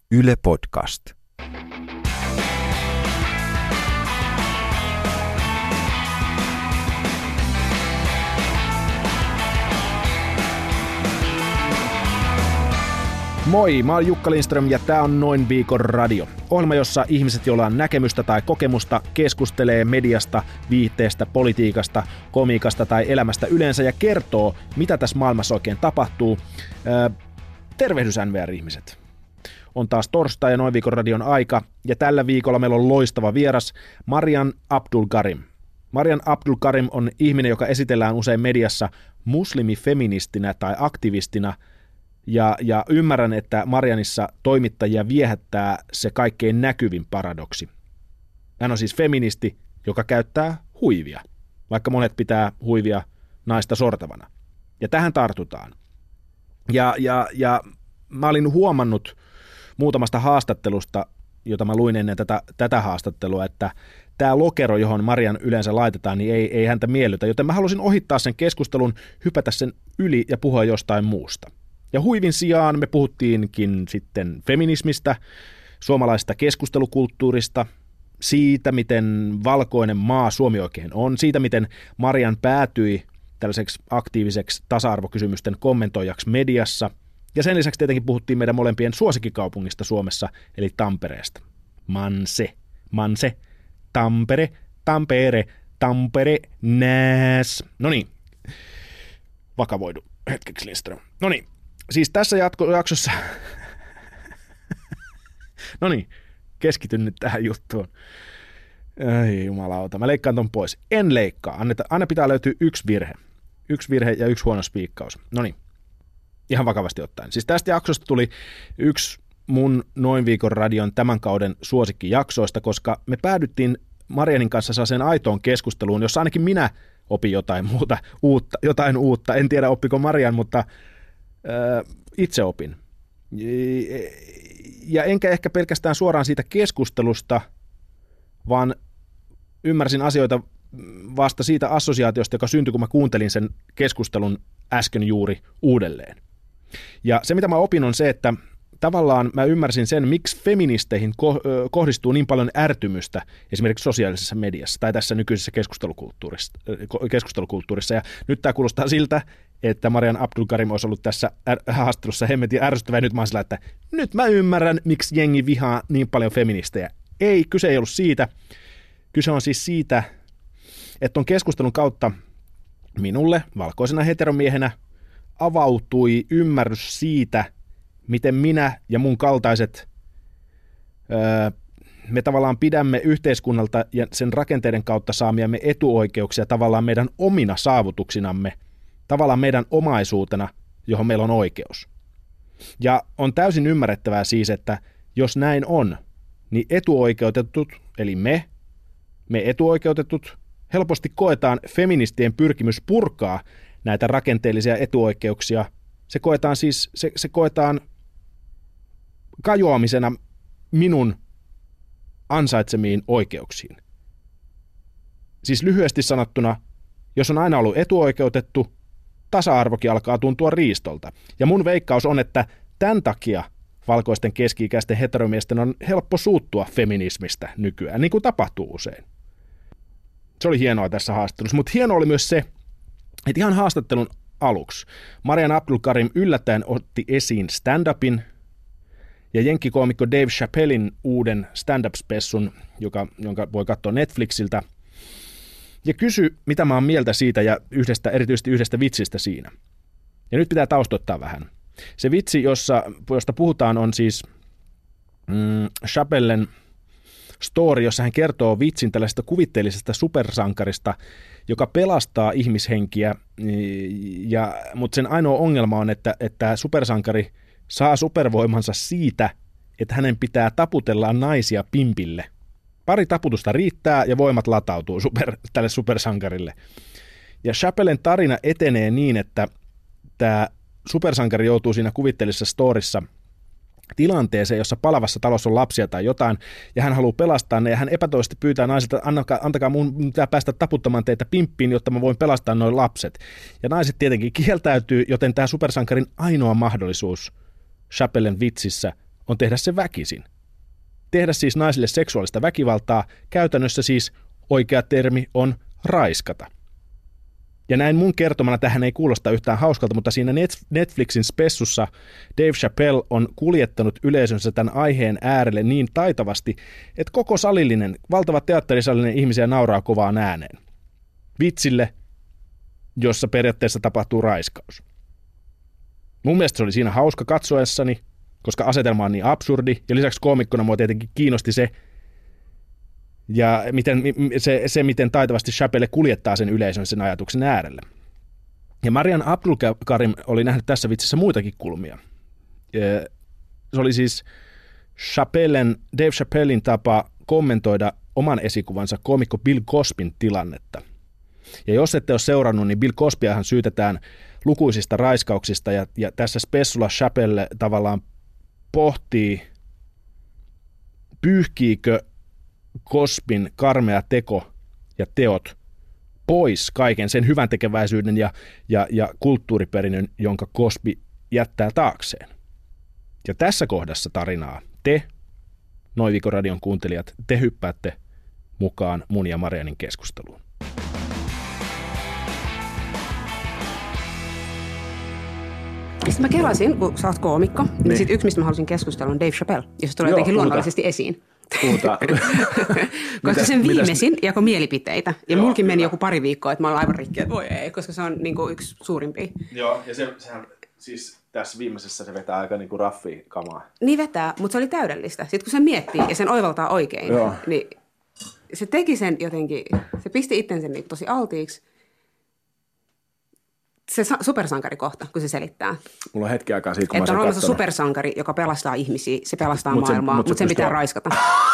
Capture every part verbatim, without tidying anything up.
Yle Podcast. Moi, mä oon Jukka Lindström ja tää on Noin viikon radio. Ohjelma, jossa ihmiset, joilla on näkemystä tai kokemusta, keskustelee mediasta, viihteestä, politiikasta, komiikasta tai elämästä yleensä ja kertoo, mitä tässä maailmassa oikein tapahtuu. Öö, tervehdys N V R-ihmiset. On taas torstai ja Noin viikon radion aika ja tällä viikolla meillä on loistava vieras Marian Abdulkarim. Marian Abdulkarim on ihminen, joka esitellään usein mediassa muslimifeministinä tai aktivistina. Ja, ja ymmärrän, että Marianissa toimittajia viehättää se kaikkein näkyvin paradoksi. Hän on siis feministi, joka käyttää huivia, vaikka monet pitää huivia naista sortavana. Ja tähän tartutaan. Ja, ja, ja mä olin huomannut muutamasta haastattelusta, jota mä luin ennen tätä, tätä haastattelua, että tämä lokero, johon Marian yleensä laitetaan, niin ei, ei häntä miellytä. Joten mä halusin ohittaa sen keskustelun, hypätä sen yli ja puhua jostain muusta. Ja huivin sijaan me puhuttiinkin sitten feminismistä, suomalaisesta keskustelukulttuurista, siitä, miten valkoinen maa Suomi oikein on, siitä, miten Marian päätyi tällaiseksi aktiiviseksi tasa-arvokysymysten kommentoijaksi mediassa. Ja sen lisäksi tietenkin puhuttiin meidän molempien suosikkikaupungista Suomessa, eli Tampereesta. Manse, Manse, Tampere, Tampere, Tampere, nääs. No niin, vakavoidu hetkeksi Lindström. No niin. Siis tässä jatko- jaksossa, no niin, keskityn nyt tähän juttuun. Ai jumalauta, mä leikkaan ton pois. En leikkaa, Anneta, aina pitää löytyä yksi virhe. Yksi virhe ja yksi huono spiikkaus. No niin, ihan vakavasti ottaen. Siis tästä jaksosta tuli yksi mun Noin viikon radion tämän kauden suosikkijaksoista, koska me päädyttiin Marianin kanssa sellaiseen aitoon keskusteluun, jossa ainakin minä opin jotain muuta, uutta, jotain uutta. En tiedä oppiko Marian, mutta itse opin. Ja enkä ehkä pelkästään suoraan siitä keskustelusta, vaan ymmärsin asioita vasta siitä assosiaatiosta, joka syntyi, kun mä kuuntelin sen keskustelun äsken juuri uudelleen. Ja se, mitä mä opin, on se, että tavallaan mä ymmärsin sen, miksi feministeihin kohdistuu niin paljon ärtymystä esimerkiksi sosiaalisessa mediassa tai tässä nykyisessä keskustelukulttuurissa. keskustelukulttuurissa. Ja nyt tämä kuulostaa siltä, että Marian Abdulkarim olisi ollut tässä haastattelussa hemmetin ärsyttävä, ja nyt mä oon sillä, että nyt mä ymmärrän, miksi jengi vihaa niin paljon feministejä. Ei, kyse ei ollut siitä. Kyse on siis siitä, että on keskustelun kautta minulle, valkoisena heteromiehenä, avautui ymmärrys siitä, miten minä ja mun kaltaiset, öö, me tavallaan pidämme yhteiskunnalta ja sen rakenteiden kautta saamiamme etuoikeuksia tavallaan meidän omina saavutuksinamme, tavallaan meidän omaisuutena, johon meillä on oikeus. Ja on täysin ymmärrettävää siis, että jos näin on, niin etuoikeutetut, eli me, me etuoikeutetut, helposti koetaan feministien pyrkimys purkaa näitä rakenteellisia etuoikeuksia. Se koetaan siis, se, se koetaan kajoamisena minun ansaitsemiin oikeuksiin. Siis lyhyesti sanottuna, jos on aina ollut etuoikeutettu, tasa-arvokin alkaa tuntua riistolta. Ja mun veikkaus on, että tämän takia valkoisten keski-ikäisten heteromiesten on helppo suuttua feminismistä nykyään, niin kuin tapahtuu usein. Se oli hienoa tässä haastattelussa, mutta hienoa oli myös se, että ihan haastattelun aluksi Marian Abdulkarim yllättäen otti esiin stand-upin ja jenkkikoomikko Dave Chappellin uuden stand-up-spessun, joka, jonka voi katsoa Netflixiltä, ja kysy, mitä mä oon mieltä siitä ja yhdestä, erityisesti yhdestä vitsistä siinä. Ja nyt pitää taustoittaa vähän. Se vitsi, jossa, josta puhutaan, on siis mm, Chappellen story, jossa hän kertoo vitsin tällaisesta kuvitteellisesta supersankarista, joka pelastaa ihmishenkiä, ja, mutta sen ainoa ongelma on, että, että supersankari saa supervoimansa siitä, että hänen pitää taputella naisia pimpille. Pari taputusta riittää ja voimat latautuu super, tälle supersankarille. Ja Chappellen tarina etenee niin, että tämä supersankari joutuu siinä kuvitteellisessa storissa tilanteeseen, jossa palavassa talossa on lapsia tai jotain, ja hän haluaa pelastaa ne, ja hän epätoisesti pyytää naisilta, antakaa, antakaa mun pitää päästä taputtamaan teitä pimppiin, jotta mä voin pelastaa noin lapset. Ja naiset tietenkin kieltäytyy, joten tämä supersankarin ainoa mahdollisuus Chappellen vitsissä on tehdä se väkisin. Tehdä siis naisille seksuaalista väkivaltaa, käytännössä siis oikea termi on raiskata. Ja näin mun kertomana tähän ei kuulosta yhtään hauskalta, mutta siinä Netflixin spessussa Dave Chappelle on kuljettanut yleisönsä tämän aiheen äärelle niin taitavasti, että koko salillinen, valtava teatterisalillinen ihmisiä nauraa kovaan ääneen. Vitsille, jossa periaatteessa tapahtuu raiskaus. Mun mielestä se oli siinä hauska katsoessani, koska asetelma on niin absurdi, ja lisäksi koomikkona mua tietenkin kiinnosti se, ja miten, se, se, miten taitavasti Chappelle kuljettaa sen yleisön sen ajatuksen äärelle. Ja Marian Abdulkarim oli nähnyt tässä vitsissä muitakin kulmia. Se oli siis Chappellen, Dave Chappellen tapa kommentoida oman esikuvansa koomikko Bill Cosbyn tilannetta. Ja jos ette ole seurannut, niin Bill Cosbyahan syytetään lukuisista raiskauksista, ja, ja tässä spessulla Chappelle tavallaan pohtii, pyyhkiikö Cosbyn karmea teko ja teot pois kaiken sen hyvän tekeväisyyden ja, ja, ja kulttuuriperinnön, jonka Cosby jättää taakseen. Ja tässä kohdassa tarinaa te, Noin Viikon radion kuuntelijat, te hyppäätte mukaan mun ja Marianin keskusteluun. Sitten mä kelasin, kun sä oot koomikko, niin, niin sit yksi, mistä mä halusin keskustella, on Dave Chappelle, jos se tulee Joo, jotenkin puhuta. luonnollisesti esiin. Puhutaan. Koska mitäs, sen viimeisin mitäs... jakoi mielipiteitä. Ja Joo, mulkin meni hyvä. joku pari viikkoa, että mä olen aivan rikki, että voi ei, koska se on niin kuin yksi suurimpia. Joo, ja se, sehän siis tässä viimeisessä se vetää aika niinku raffia kamaa. Niin vetää, mutta se oli täydellistä. Sitten kun se miettii ja sen oivaltaa oikein, Joo. niin se teki sen jotenkin, se pisti itsensä niin tosi altiiksi. Se sa- supersankarikohta, kun se selittää. Mulla on hetki aikaa siitä, kun että mä on sen olemassa kattonut. supersankari, joka pelastaa ihmisiä, se pelastaa Mut se- maailmaa, mut se mutta sen pitää pystyy- raiskata.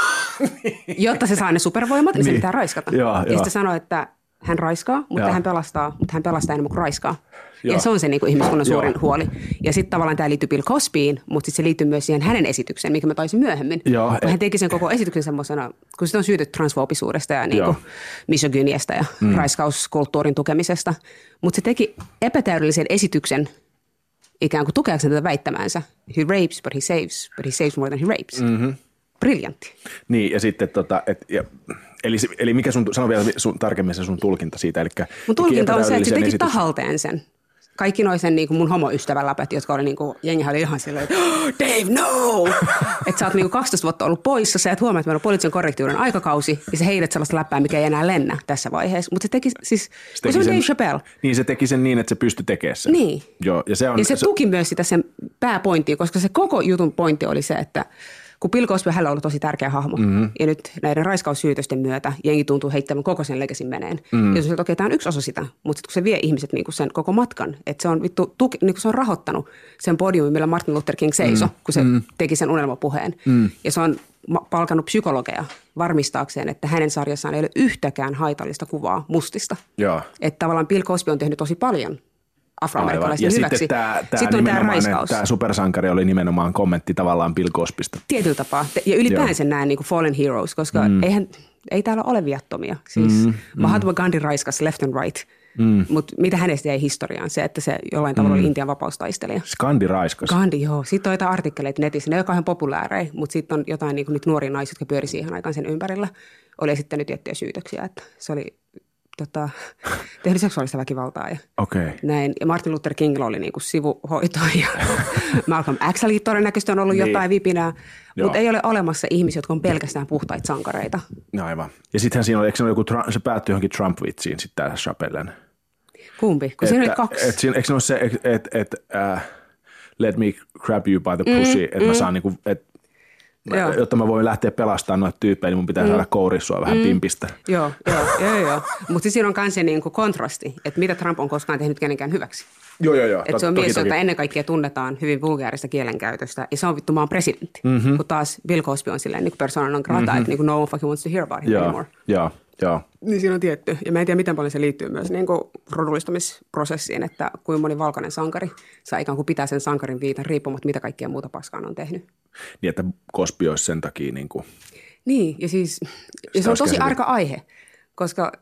Jotta se saa ne supervoimat, niin, niin. se pitää raiskata. Joo, ja joo. sitten sanoo, että hän raiskaa, mutta Joo. hän pelastaa, mutta hän pelastaa enemmän kuin raiskaa. Joo. Ja se on se niin kuin ihmiskunnan suurin Joo. huoli. Ja sitten tavallaan tämä liittyy Bill Cosbyin, mutta sitten se liittyy myös siihen hänen esitykseen, mikä mä taisin myöhemmin. Joo. Kun hän teki sen koko esityksen semmoisena, kun sitä on syytetty transfoobisuudesta ja niin kuin Joo. misogyniasta ja mm. raiskauskulttuurin tukemisesta. Mutta se teki epätäydellisen esityksen ikään kuin tukeakseen tätä väittämäänsä. He rapes, but he saves, but he saves more than he rapes. Mm-hmm. Briljantti. Niin, ja sitten tota, et, ja, eli, eli mikä sun, sano vielä sun, tarkemmin se sun tulkinta siitä, eli Mun tulkinta on se, että se teki esityksen. tahalteen sen. Kaikki noi sen niin kuin mun homoystävän läpät, jotka oli niin kuin, jengi oli ihan silleen, että oh, Dave, no! Että sä oot niin kuin kaksitoista vuotta ollut poissa, sä et huomaa, että meillä on poliittisen korrektiuden aikakausi, ja sä heität sellaista läppää, mikä ei enää lennä tässä vaiheessa. Mutta se teki siis, se, teki se on sen, Dave Chappelle. Niin, se teki sen niin, että se pystyi tekemään sen. Niin. Joo, ja se, on, Ja se, se tuki myös sitä sen pääpointtia, koska se koko jutun pointti oli se, että kun Bill Cosby hänellä on ollut tosi tärkeä hahmo, mm-hmm. ja nyt näiden raiskaussyytösten myötä jengi tuntuu heittämään koko sen legasin meneen. Mm-hmm. Ja se, että okei, tämä on yksi osa sitä, mutta sitten kun se vie ihmiset niin kuin sen koko matkan, että se on, vittu, tuki, niin kuin se on rahoittanut sen podiumin, millä Martin Luther King seisoi, mm-hmm. kun se mm-hmm. teki sen unelmapuheen. Mm-hmm. Ja se on palkannut psykologeja varmistaakseen, että hänen sarjassaan ei ole yhtäkään haitallista kuvaa mustista. Joo. Että tavallaan Bill Cosby on tehnyt tosi paljon afroamerikkalaisten ja hyväksi. Sitten tämä, tämä, sitten on tämä raiskaus. Tämä supersankari oli nimenomaan kommentti tavallaan Bill Cosbysta. Tietyllä tapaa. Ja ylipäänsä nämä niin kuin fallen heroes, koska mm. eihän, ei täällä ole viattomia. Siis mm. Mahatma Gandhi raiskas left and right, mm. mutta mitä hänestä jäi historiaan? Se, että se jollain tavalla mm. oli Intian vapaustaistelija. Gandhi raiskas. Gandhi, joo. Sitten on jotain artikkeleita netissä. Ne ei ole kauhean populääreja, mutta sitten on jotain niin kuin nyt nuoria naisia, jotka pyöri siihen aikaan sen ympärillä. Oli esittänyt tiettyjä syytöksiä, että se oli tota, tehnyt seksuaalista väkivaltaa ja okay. näin. Ja Martin Luther Kingillä oli niinku sivuhoitoa ja Malcolm Xllä todennäköisesti on ollut niin. jotain vipinää, mutta ei ole olemassa ihmisiä, jotka on pelkästään puhtaita sankareita. No aivan. Ja sittenhän siinä oli, eikö se, joku, se päättyi johonkin Trump-vitsiin sitten tämä Chappellen? Kumpi? Kun siinä oli kaksi. Et, et, eikö se ole se, että et, et, uh, let me grab you by the pussy, mm, että mm. mä saan niinku, että Mä, jotta mä voin lähteä pelastamaan noita tyyppejä, niin mun pitää mm. saada kourissua vähän mm. pimpistä. Joo, joo, joo. joo. Mutta siis siinä on myös se niinku kontrasti, että mitä Trump on koskaan tehnyt kenenkään hyväksi. Joo, joo, joo. Että se on mies, jota ennen kaikkea tunnetaan hyvin vulgaarista kielenkäytöstä, ja se on vittu maan presidentti. Mm-hmm. Kun taas Bill Cosby on silleen niin persona non grata, mm-hmm. että niin no one fucking wants to hear about him joo, anymore. Joo, joo. Niin siinä on tietty. Ja mä en tiedä, miten paljon se liittyy myös niin kuin rodullistamisprosessiin, että kuinka moni valkoinen sankari saa ikään kuin pitää sen sankarin viitan riippumatta, mitä kaikkea muuta paskaan on tehnyt. Niin, että Cosby olisi sen takia niin kuin... Niin, ja siis ja se on tosi arka aihe, koska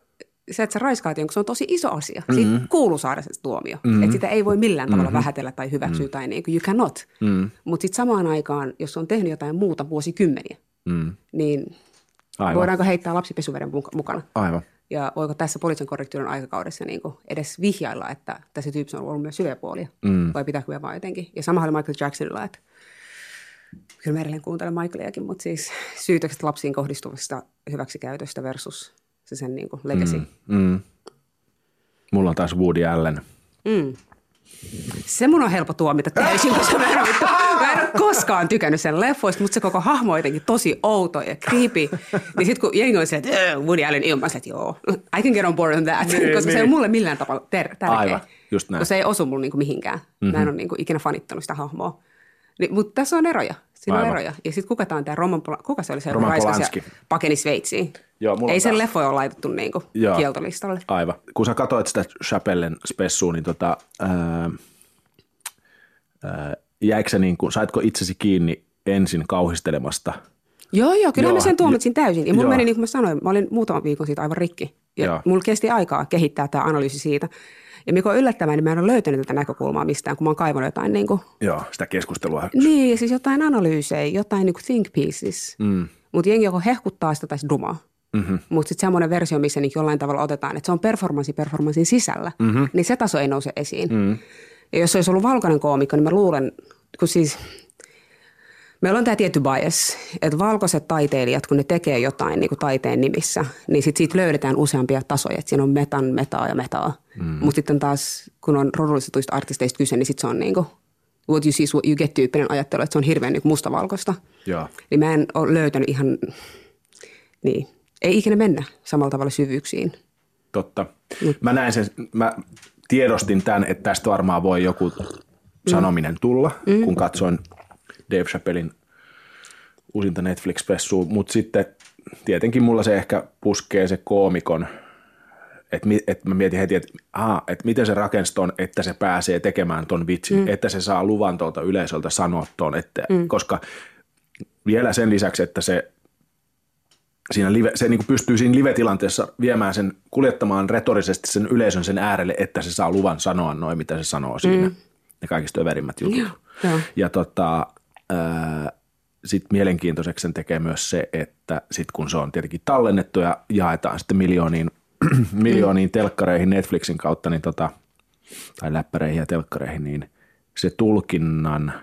se, että sä raiskaat jonkun, se on tosi iso asia. Siitä mm-hmm. kuuluu saada se tuomio. Mm-hmm. Että sitä ei voi millään tavalla mm-hmm. vähätellä tai hyväksyä mm-hmm. tai niin kuin you cannot. Mm-hmm. Mutta sitten samaan aikaan, jos on tehnyt jotain muuta vuosikymmeniä, mm-hmm. niin Aivan. voidaanko heittää lapsipesuveden mukana? Aivan. Ja voiko tässä poliittisen korrektiuden aikakaudessa niin kuin edes vihjailla, että tässä tyyppissä on ollut myös syviä puolia? Mm. Vai pitääkö me vaan jotenkin? Ja sama oli Michael Jacksonilla, että kyllä mä edelleen kuuntelen Michaeliakin, mutta siis syytökset lapsiin kohdistuvasta hyväksikäytöstä versus se sen niin kuin legacy. Mm. Mm. Mulla on taas Woody Allen. Mm. Se mun on helppo tuomita täysin, koska mä en, ole, mä en ole koskaan tykännyt sen leffoista, mutta se koko hahmo on jotenkin tosi outo ja creepy. Niin sit kun jengi on se, että Woody Allen ilman, että joo, I can get on board on that, niin, koska niin. se ei ole mulle millään tapaa ter- tärkeä. Aivan, just näin. Koska se ei osu mulle niinku mihinkään. Mm-hmm. Mä en ole niinku ikinä fanittanut sitä hahmoa. Niin, mutta tässä on eroja. Siinä on eroja. Ja sitten kuka tämä on tämä Roman, kuka se oli se, Roman raiskas ja pakeni Sveitsiin? Joo, ei sen leffoja ole laitettu niinku kieltolistalle. Aivan. Kun sä katsoit sitä Chappellen spessua, niin tota, ää, ää, jäikö se niin kuin, saitko itsesi kiinni ensin kauhistelemasta? Joo, joo, kyllä mä sen tuomitsin täysin. Ja mulla meni, niin kuin mä sanoin, mä olin muutaman viikon siitä aivan rikki. Ja joo. mulla kesti aikaa kehittää tämä analyysi siitä. Ja mikä on yllättävää, niin mä en ole löytänyt tätä näkökulmaa mistään, kun mä oon kaivannut jotain niin kuin... Joo, sitä keskustelua. Niin, siis jotain analyysejä, jotain niin kuin think pieces. Mm. Mutta jengi joko hehkuttaa sitä tai dumaa. Mm-hmm. Mutta sitten semmoinen versio, missä niin jollain tavalla otetaan, että se on performanssi performanssin sisällä, mm-hmm. niin se taso ei nouse esiin. Mm. Ja jos se olisi ollut valkoinen koomikko, niin mä luulen, kun siis... Meillä on tämä tietty bias, että valkoiset taiteilijat, kun ne tekee jotain niin kuin taiteen nimissä, niin sit siitä löydetään useampia tasoja. Että siinä on metan, metaa ja metaa. Mm. Mutta sitten taas, kun on rodullistetuista artisteista kyse, niin sitten se on niin kuin what you see is what you get -tyyppinen ajattelu, että se on hirveän niin kuin mustavalkoista. Ja. Niin mä en ole löytänyt ihan, niin, ei ikinä mennä samalla tavalla syvyyksiin. Totta. Mut. Mä näin sen, mä tiedostin tämän, että tästä varmaan voi joku sanominen tulla, mm. kun katsoin Dave Chappellin uusinta Netflix-spessua, mutta sitten tietenkin mulla se ehkä puskee se koomikon, että et mä mietin heti, että et miten se rakensi ton, että se pääsee tekemään ton vitsin, mm. että se saa luvan tuolta yleisöltä sanoa ton, että, mm. koska vielä sen lisäksi, että se, siinä live, se niinku pystyy siinä live-tilanteessa viemään sen, kuljettamaan retorisesti sen yleisön sen äärelle, että se saa luvan sanoa noin, mitä se sanoo siinä, mm. ne kaikista överimmät jutut. Ja, ja. ja tota... Sitten mielenkiintoiseksi sen tekee myös se, että sit kun se on tietenkin tallennettu ja jaetaan sitten miljooniin, miljooniin telkkareihin Netflixin kautta, niin tota, tai läppäreihin ja telkkareihin, niin se tulkinnan,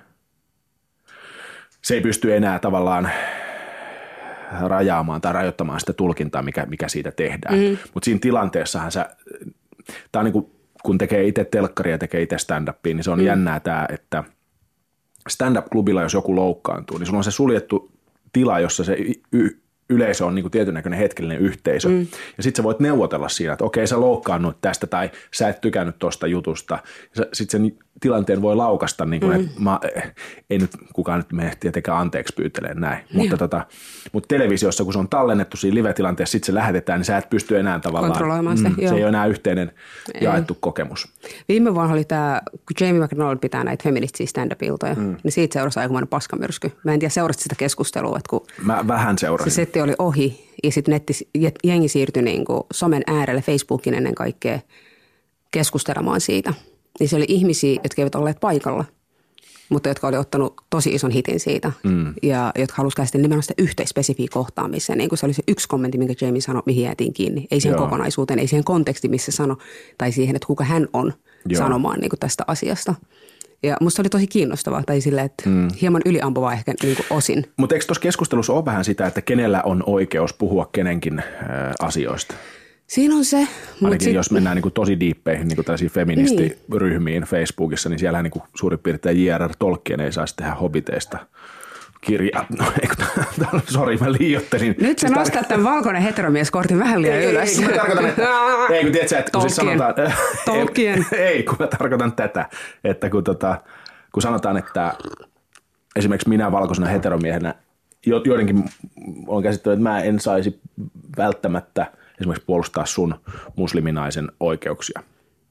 se ei pysty enää tavallaan rajaamaan tai rajoittamaan sitä tulkintaa, mikä, mikä siitä tehdään. Mm. Mutta siinä tilanteessahan sä, tää on niin kuin, kun tekee itse telkkaria ja tekee itse stand-upia, niin se on mm. jännää tämä, että stand-up-klubilla, jos joku loukkaantuu, niin sulla on se suljettu tila, jossa se y- yleisö on niin kuin tietyn näköinen hetkellinen yhteisö. Mm. Ja sitten sä voit neuvotella siinä, että okei, sä loukkaannut tästä tai sä et tykännyt tuosta jutusta. Sitten sen tilanteen voi laukasta, niin kuin, mm. että mä, ei nyt kukaan nyt mene tietenkään anteeksi pyyteleen näin. Mutta, tota, mutta televisiossa, kun se on tallennettu siinä live-tilanteessa, sitten se lähetetään, niin sä et pysty enää tavallaan. Kontrolloimaan sitä, mm, joo. Se ei ole enää yhteinen ei. jaettu kokemus. Viime vuonna oli tämä, kun Jamie McDonald pitää näitä feministisiä stand-up-iltoja, mm. niin siitä seurasi aikamoinen paskamyrsky. Mä en tiedä, seurasit sitä keskustelua. Että kun mä vähän seurasin. Se setti oli ohi ja sitten netti, jengi siirtyi niin kuin somen äärelle, Facebookin ennen kaikkea keskustelemaan siitä. Niin se oli ihmisiä, jotka eivät olleet paikalla, mutta jotka oli ottanut tosi ison hitin siitä mm. ja jotka halusivat käsitellä nimenomaan sitä yhteispesifiä kohtaa, missä niin kuin se oli se yksi kommentti, minkä Jamie sanoi, mihin jäätiin kiinni. Ei siihen Joo. kokonaisuuteen, ei siihen kontekstiin, missä sanoi, tai siihen, että kuka hän on Joo. sanomaan niin kuin tästä asiasta. Ja musta oli tosi kiinnostavaa, tai silleen, että mm. hieman yliampuvaa ehkä niin kuin osin. Mutta eikö tuossa keskustelussa ole vähän sitä, että kenellä on oikeus puhua kenenkin äh, asioista? Siinä on se. Ainakin sit... jos mennään niin kuin tosi diippeihin, niin kuin tällaisiin feministiryhmiin Facebookissa, niin siellä niin kuin suurin piirtein J R R Tolkien ei saisi tehdä hobbiteista kirjaa. No, sori, mä liioittelin. Nyt sä siis nostat tar... tämän valkoinen heteromieskortin vähän liian ei, ylös. Ei, kun mä tarkoitan, että, ei, kun tiedät sä, että kun siis sanotaan, Tolkien. ei, ei, kun mä tarkoitan tätä, että kun, tota, kun sanotaan, että esimerkiksi minä valkoisena heteromiehenä, joidenkin on käsittänyt, että mä en saisi välttämättä esimerkiksi puolustaa sun musliminaisen oikeuksia.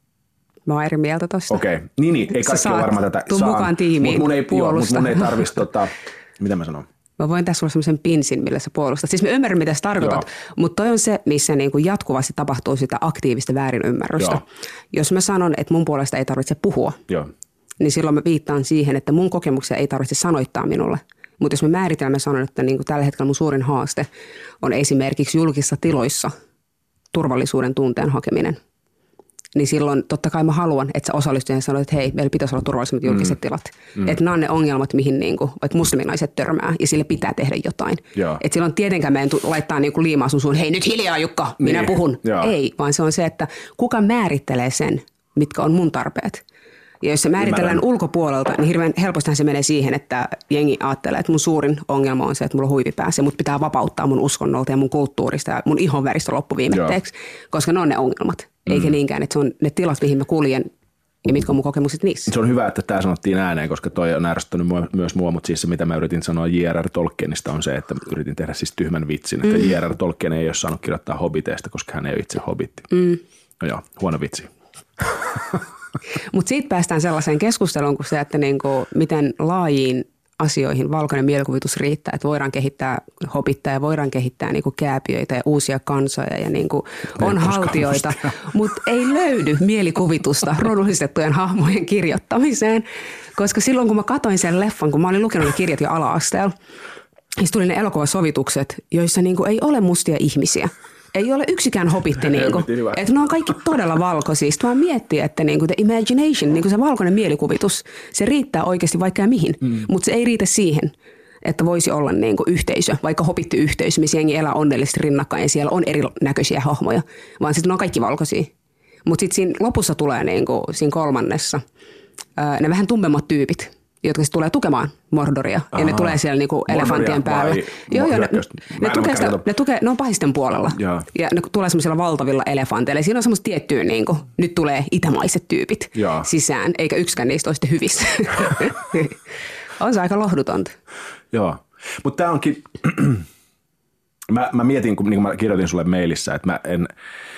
Mä oon eri mieltä tosta. Okei, okay. niin, niin ei kaikki ole varmaan tätä. Tuu mukaan tiimiin, mutta mun ei, mut mun ei tarvitsisi, tota, mitä mä sanon, Mä voin tässä olla semmoisen pinsin, millä sä puolustat. Siis mä ymmärrän, mitä sä tarkoitat, Joo. mutta toi on se, missä niin kuin jatkuvasti tapahtuu sitä aktiivista väärinymmärrystä. Joo. Jos mä sanon, että mun puolesta ei tarvitse puhua, Joo. niin silloin mä viittaan siihen, että mun kokemuksia ei tarvitse sanoittaa minulle. Mutta jos mä määritellään, mä sanon, että niin kuin tällä hetkellä mun suurin haaste on esimerkiksi julkisissa tiloissa turvallisuuden tunteen hakeminen. Niin silloin totta kai mä haluan, että sä osallistut ja sanot, että hei, meillä pitäisi olla turvallisemmat julkiset mm. tilat. Mm. Että nämä on ne ongelmat, mihin niinku, vaikka musliminaiset törmää ja sille pitää tehdä jotain. Että silloin tietenkään meidän laittaa niinku liimaa sun suun, hei nyt hiljaa Jukka, minä niin. puhun. Ja. Ei, vaan se on se, että kuka määrittelee sen, mitkä on mun tarpeet. Ja jos se määritellään Ymmärrän. ulkopuolelta, niin hirveän helpostihan se menee siihen, että jengi ajattelee, että mun suurin ongelma on se, että mulla on huivi päässä ja mut pitää vapauttaa mun uskonnolta ja mun kulttuurista ja mun ihonväristä loppuviimetteeksi, koska ne on ne ongelmat. Eikä mm. niinkään, että se on ne tilat, mihin mä kuljen ja mitkä on mun kokemukset niissä. Se on hyvä, että tämä sanottiin ääneen, koska toi on ärsyttänyt myös mua, mutta siis se, mitä mä yritin sanoa J R R Tolkienista on se, että yritin tehdä siis tyhmän vitsin, että mm. J R R Tolkien ei ole saanut kirjoittaa hobbiteista, koska hän ei ole itse hobbitti. Mm. No joo, huono vitsi. Mutta siitä päästään sellaiseen keskusteluun kuin se, että niinku, miten laajiin asioihin valkoinen mielikuvitus riittää, että voidaan kehittää hobittaa ja voidaan kehittää niinku kääpiöitä ja uusia kansoja ja niinku on haltioita, mutta ei löydy mielikuvitusta rodullistettujen hahmojen kirjoittamiseen, koska silloin kun mä katoin sen leffan, kun mä olin lukenut ne kirjat jo ala-asteella, niin tuli ne elokuvasovitukset, joissa niinku ei ole mustia ihmisiä. Ei ole yksikään hobitti, niinku, että ne on kaikki todella valkoisia. Sitten vaan miettii, että niinku the imagination, niinku se valkoinen mielikuvitus, se riittää oikeasti vaikka mihin, mm. mutta se ei riitä siihen, että voisi olla niinku yhteisö, vaikka hobittiyhteisö, missä jengi elää onnellisesti rinnakkain ja siellä on erinäköisiä hahmoja, vaan sitten ne on kaikki valkoisia. Mutta sitten siinä lopussa tulee niinku, siinä kolmannessa ää, ne vähän tummemmat tyypit, jotka sitten tulee tukemaan Mordoria. Aha. Ja ne tulee siellä niinku elefantien päällä. Joo, joo, ne, ne, tukee sitä, ne, tukee, ne on pahisten puolella. Ja, ja ne tulee semmoisilla valtavilla elefanteilla. Siinä on semmoista tiettyä, niinku, nyt tulee itämaiset tyypit ja. sisään, eikä yksikään niistä ole sitten hyvissä. On se aika lohdutonta. Joo, mutta tämä onkin, mä, mä mietin, kun niin mä kirjoitin sulle mailissa, että mä en...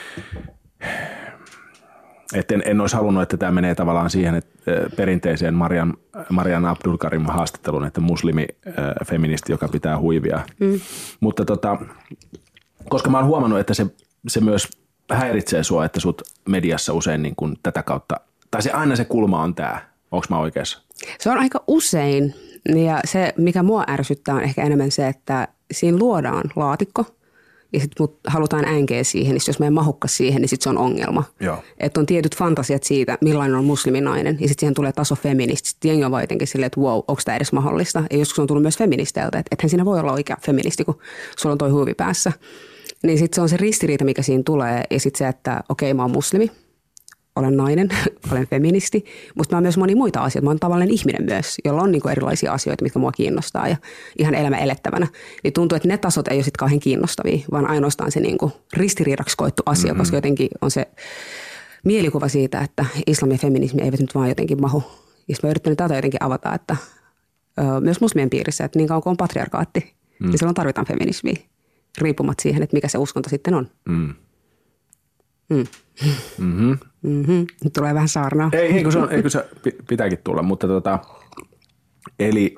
Että en, en olisi halunnut, että tämä menee tavallaan siihen että perinteiseen Marian, Marian Abdulkarim haastatteluun, että muslimi äh, feministi, joka pitää huivia. Mm. Mutta tota, koska mä oon huomannut, että se, se myös häiritsee sua, että sut mediassa usein niin kuin tätä kautta, tai se aina se kulma on tämä. Onko mä oikeassa? Se on aika usein, ja se mikä mua ärsyttää on ehkä enemmän se, että siinä luodaan laatikko, ja sitten halutaan äänkeä siihen, niin jos me ei mahukka siihen, niin sitten se on ongelma. Että on tietyt fantasiat siitä, millainen on musliminainen, ja sitten siihen tulee taso feministi. Sitten jengi on vaan jotenkin silleen, että wow, onko tämä edes mahdollista? Ja joskus on tullut myös feministeiltä, että ethän siinä voi olla oikea feministi, kun sulla on toi huivi päässä. Niin sitten se on se ristiriita, mikä siinä tulee, ja sitten se, että okei, mä oon muslimi, olen nainen, olen feministi, mutta mä oon myös moni muita asioita. Mä oon tavallinen ihminen myös, jolla on niinku erilaisia asioita, mitkä mua kiinnostaa ja ihan elämä elettävänä. Niin tuntuu, että ne tasot ei ole sitten kauhean kiinnostavia, vaan ainoastaan se niinku ristiriidaksi koettu asia, mm-hmm. koska jotenkin on se mielikuva siitä, että islam ja feminismi eivät nyt vaan jotenkin mahu. Ja mä yrittänyt tätä jotenkin avata, että ö, myös muslimien piirissä, että niin kauan kuin on patriarkaatti, mm. niin silloin tarvitaan feminismiä, riippumatta siihen, että mikä se uskonto sitten on. Mm. Mm. Mm-hmm. Mm-hmm. Nyt tulee vähän saarnaa. Ei, eikö se, on, eikö se pitääkin tulla, mutta tota, eli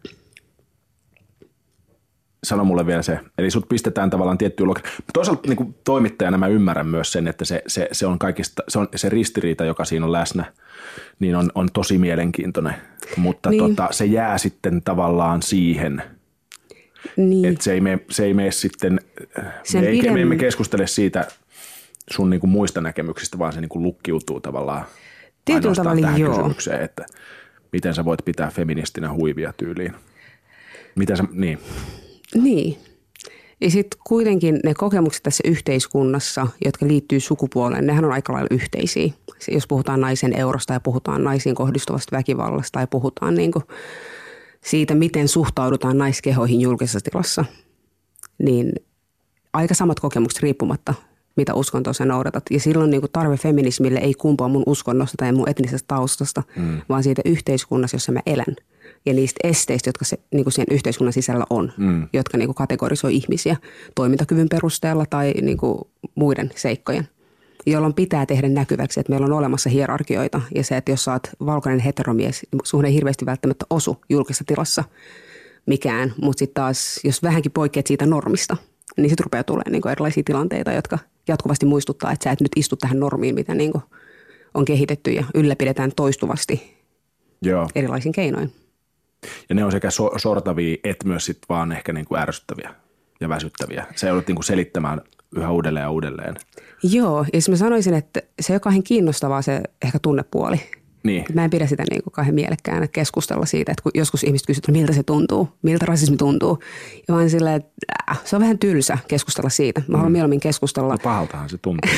sano mulle vielä se, eli sut pistetään tavallaan tiettyyn logiikkaan. Toisaalta niin kuin toimittajana mä ymmärrän myös sen, että se, se, se on kaikista, se, on, se ristiriita, joka siinä on läsnä, niin on, on tosi mielenkiintoinen, mutta niin. tota, se jää sitten tavallaan siihen, niin. että se ei mene, se ei mene sitten, me, ei, me emme keskustele siitä sun niinku muista näkemyksistä, vaan se niinku lukkiutuu tavallaan tietyllä tavalla tähän joo. kysymykseen, että miten sä voit pitää feministinä huivia tyyliin. Miten sä, niin. Niin. Ja sitten kuitenkin ne kokemukset tässä yhteiskunnassa, jotka liittyy sukupuoleen, nehän on aika lailla yhteisiä. Jos puhutaan naisen eurosta ja puhutaan naisiin kohdistuvasta väkivallasta ja puhutaan niinku siitä, miten suhtaudutaan naiskehoihin julkisessa tilassa, niin aika samat kokemukset riippumatta mitä uskontoa sä noudatat. Ja silloin niin kuin tarve feminismille ei kumpua mun uskonnosta tai mun etnisestä taustasta, mm. vaan siitä yhteiskunnassa, jossa mä elän. Ja niistä esteistä, jotka se, niin kuin siihen yhteiskunnan sisällä on, mm. jotka niin kuin kategorisoi ihmisiä toimintakyvyn perusteella tai niin kuin muiden seikkojen, jolloin pitää tehdä näkyväksi, että meillä on olemassa hierarkioita. Ja se, että jos sä oot valkoinen heteromies, suhun ei hirveästi välttämättä osu julkisessa tilassa, mikään, mutta sitten taas, jos vähänkin poikkeat siitä normista, niin sitten rupeaa tulemaan niin kuin erilaisia tilanteita, jotka jatkuvasti muistuttaa, että sä et nyt istu tähän normiin, mitä niin kuin on kehitetty ja ylläpidetään toistuvasti Joo. erilaisin keinoin. Ja ne on sekä so- sortavia, et myös sit vaan ehkä niin kuin ärsyttäviä ja väsyttäviä. Se joudut niin kuin selittämään yhä uudelleen ja uudelleen. Joo, ja mä sanoisin, että se on kauhean kiinnostavaa se ehkä tunnepuoli. Niin. Mä en pidä sitä niin kuin kauhean mielekkäänä keskustella siitä, että kun joskus ihmiset kysyvät, miltä se tuntuu, miltä rasismi tuntuu. Ja vaan silleen, että äh, se on vähän tylsä keskustella siitä. Mä haluan mm. mieluummin keskustella. No pahaltahan se tuntuu.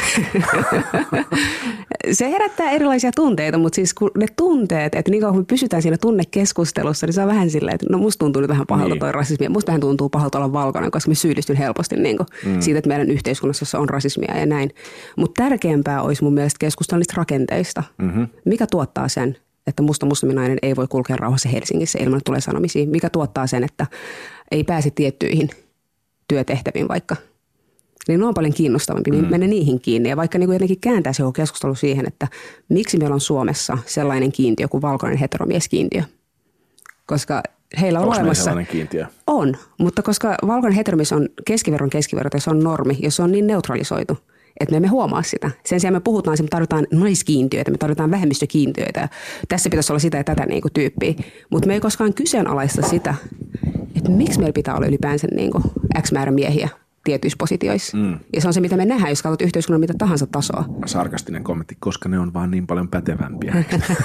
Se herättää erilaisia tunteita, mutta siis kun ne tunteet, että niin kauan kun me pysytään siinä tunnekeskustelussa, niin se on vähän silleen, että no musta tuntuu nyt vähän pahalta niin. toi rasismi. Ja musta vähän tuntuu pahalta olla valkoinen, koska mä syyllistyn helposti niin kuin mm. siitä, että meidän yhteiskunnassa on rasismia ja näin. Mutta tärkeämpää olisi mun mielestä keskustella niistä rakenteista. Mm-hmm. Mikä tuottaa sen, että musta musliminainen ei voi kulkea rauhassa Helsingissä ilman, että tulee sanomisia? Mikä tuottaa sen, että ei pääse tiettyihin työtehtäviin vaikka? Niin ne on paljon kiinnostavampi, mm. mennä niihin kiinni. Ja vaikka niin kuin jotenkin kääntää se keskustelu siihen, että miksi meillä on Suomessa sellainen kiintiö kuin valkoinen heteromieskiintiö. Koska heillä on Onko olemassa. sellainen kiintiö? On, mutta koska valkoinen heteromies on keskiverron keskiverto ja se on normi, ja se on niin neutralisoitu, että me emme huomaa sitä. Sen sijaan me puhutaan, että me tarvitaan naiskiintiöitä, me tarvitaan vähemmistökiintiöitä. Tässä pitäisi olla sitä ja tätä niin kuin tyyppiä. Mutta me ei koskaan kyseenalaista sitä, että miksi meillä pitää olla ylipäänsä niin kuin X määrä miehiä tietyissä positioissa. Mm. Ja se on se, mitä me nähdään, jos katsot yhteiskunnan mitä tahansa tasoa. Sarkastinen kommentti, koska ne on vaan niin paljon pätevämpiä.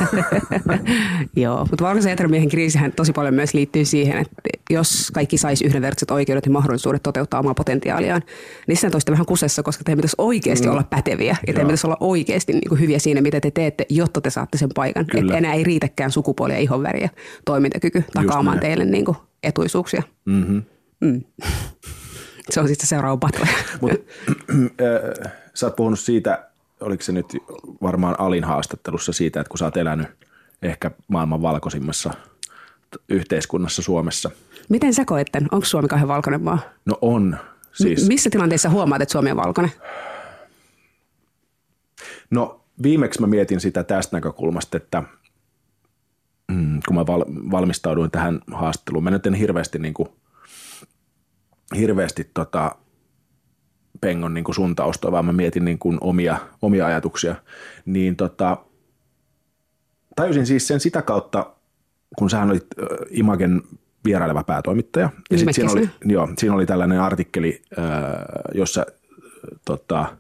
Joo, mutta valkoisen heteromiehen kriisihän tosi paljon myös liittyy siihen, että jos kaikki saisi yhdenvertaiset oikeudet ja mahdollisuudet toteuttaa omaa potentiaaliaan, niin se on toista vähän kusessa, koska teidän pitäisi oikeasti mm. olla päteviä ja teidän pitäisi olla oikeasti niin kuin hyviä siinä, mitä te teette, jotta te saatte sen paikan. Että enää ei riitäkään sukupuoli ja ihonväri ja toimintakyky takaamaan teille niin kuin etuisuuksia. Mm-hmm. Mm. Se on sitten seuraava battle. Mut, äh, sä oot puhunut siitä, oliko se nyt varmaan Alin haastattelussa siitä, että kun sä oot elänyt ehkä maailman valkoisimmassa yhteiskunnassa Suomessa. Miten sä koet tämän? Onko Suomi kauhean valkoinen maa? No on. Siis. M- missä tilanteessa huomaat, että Suomi on valkoinen? No viimeksi mä mietin sitä tästä näkökulmasta, että mm, kun mä val- valmistauduin tähän haastatteluun, mä nyt en hirveästi niin kuin hirveästi tota, pengon niin kuin sun taustoa, vaan mä mietin niin kuin omia, omia ajatuksia, niin tota, tajusin siis sen sitä kautta, kun sähän olit äh, Imagen vieraileva päätoimittaja. Ja sit siinä, oli, joo, siinä oli tällainen artikkeli, äh, jossa äh, tota,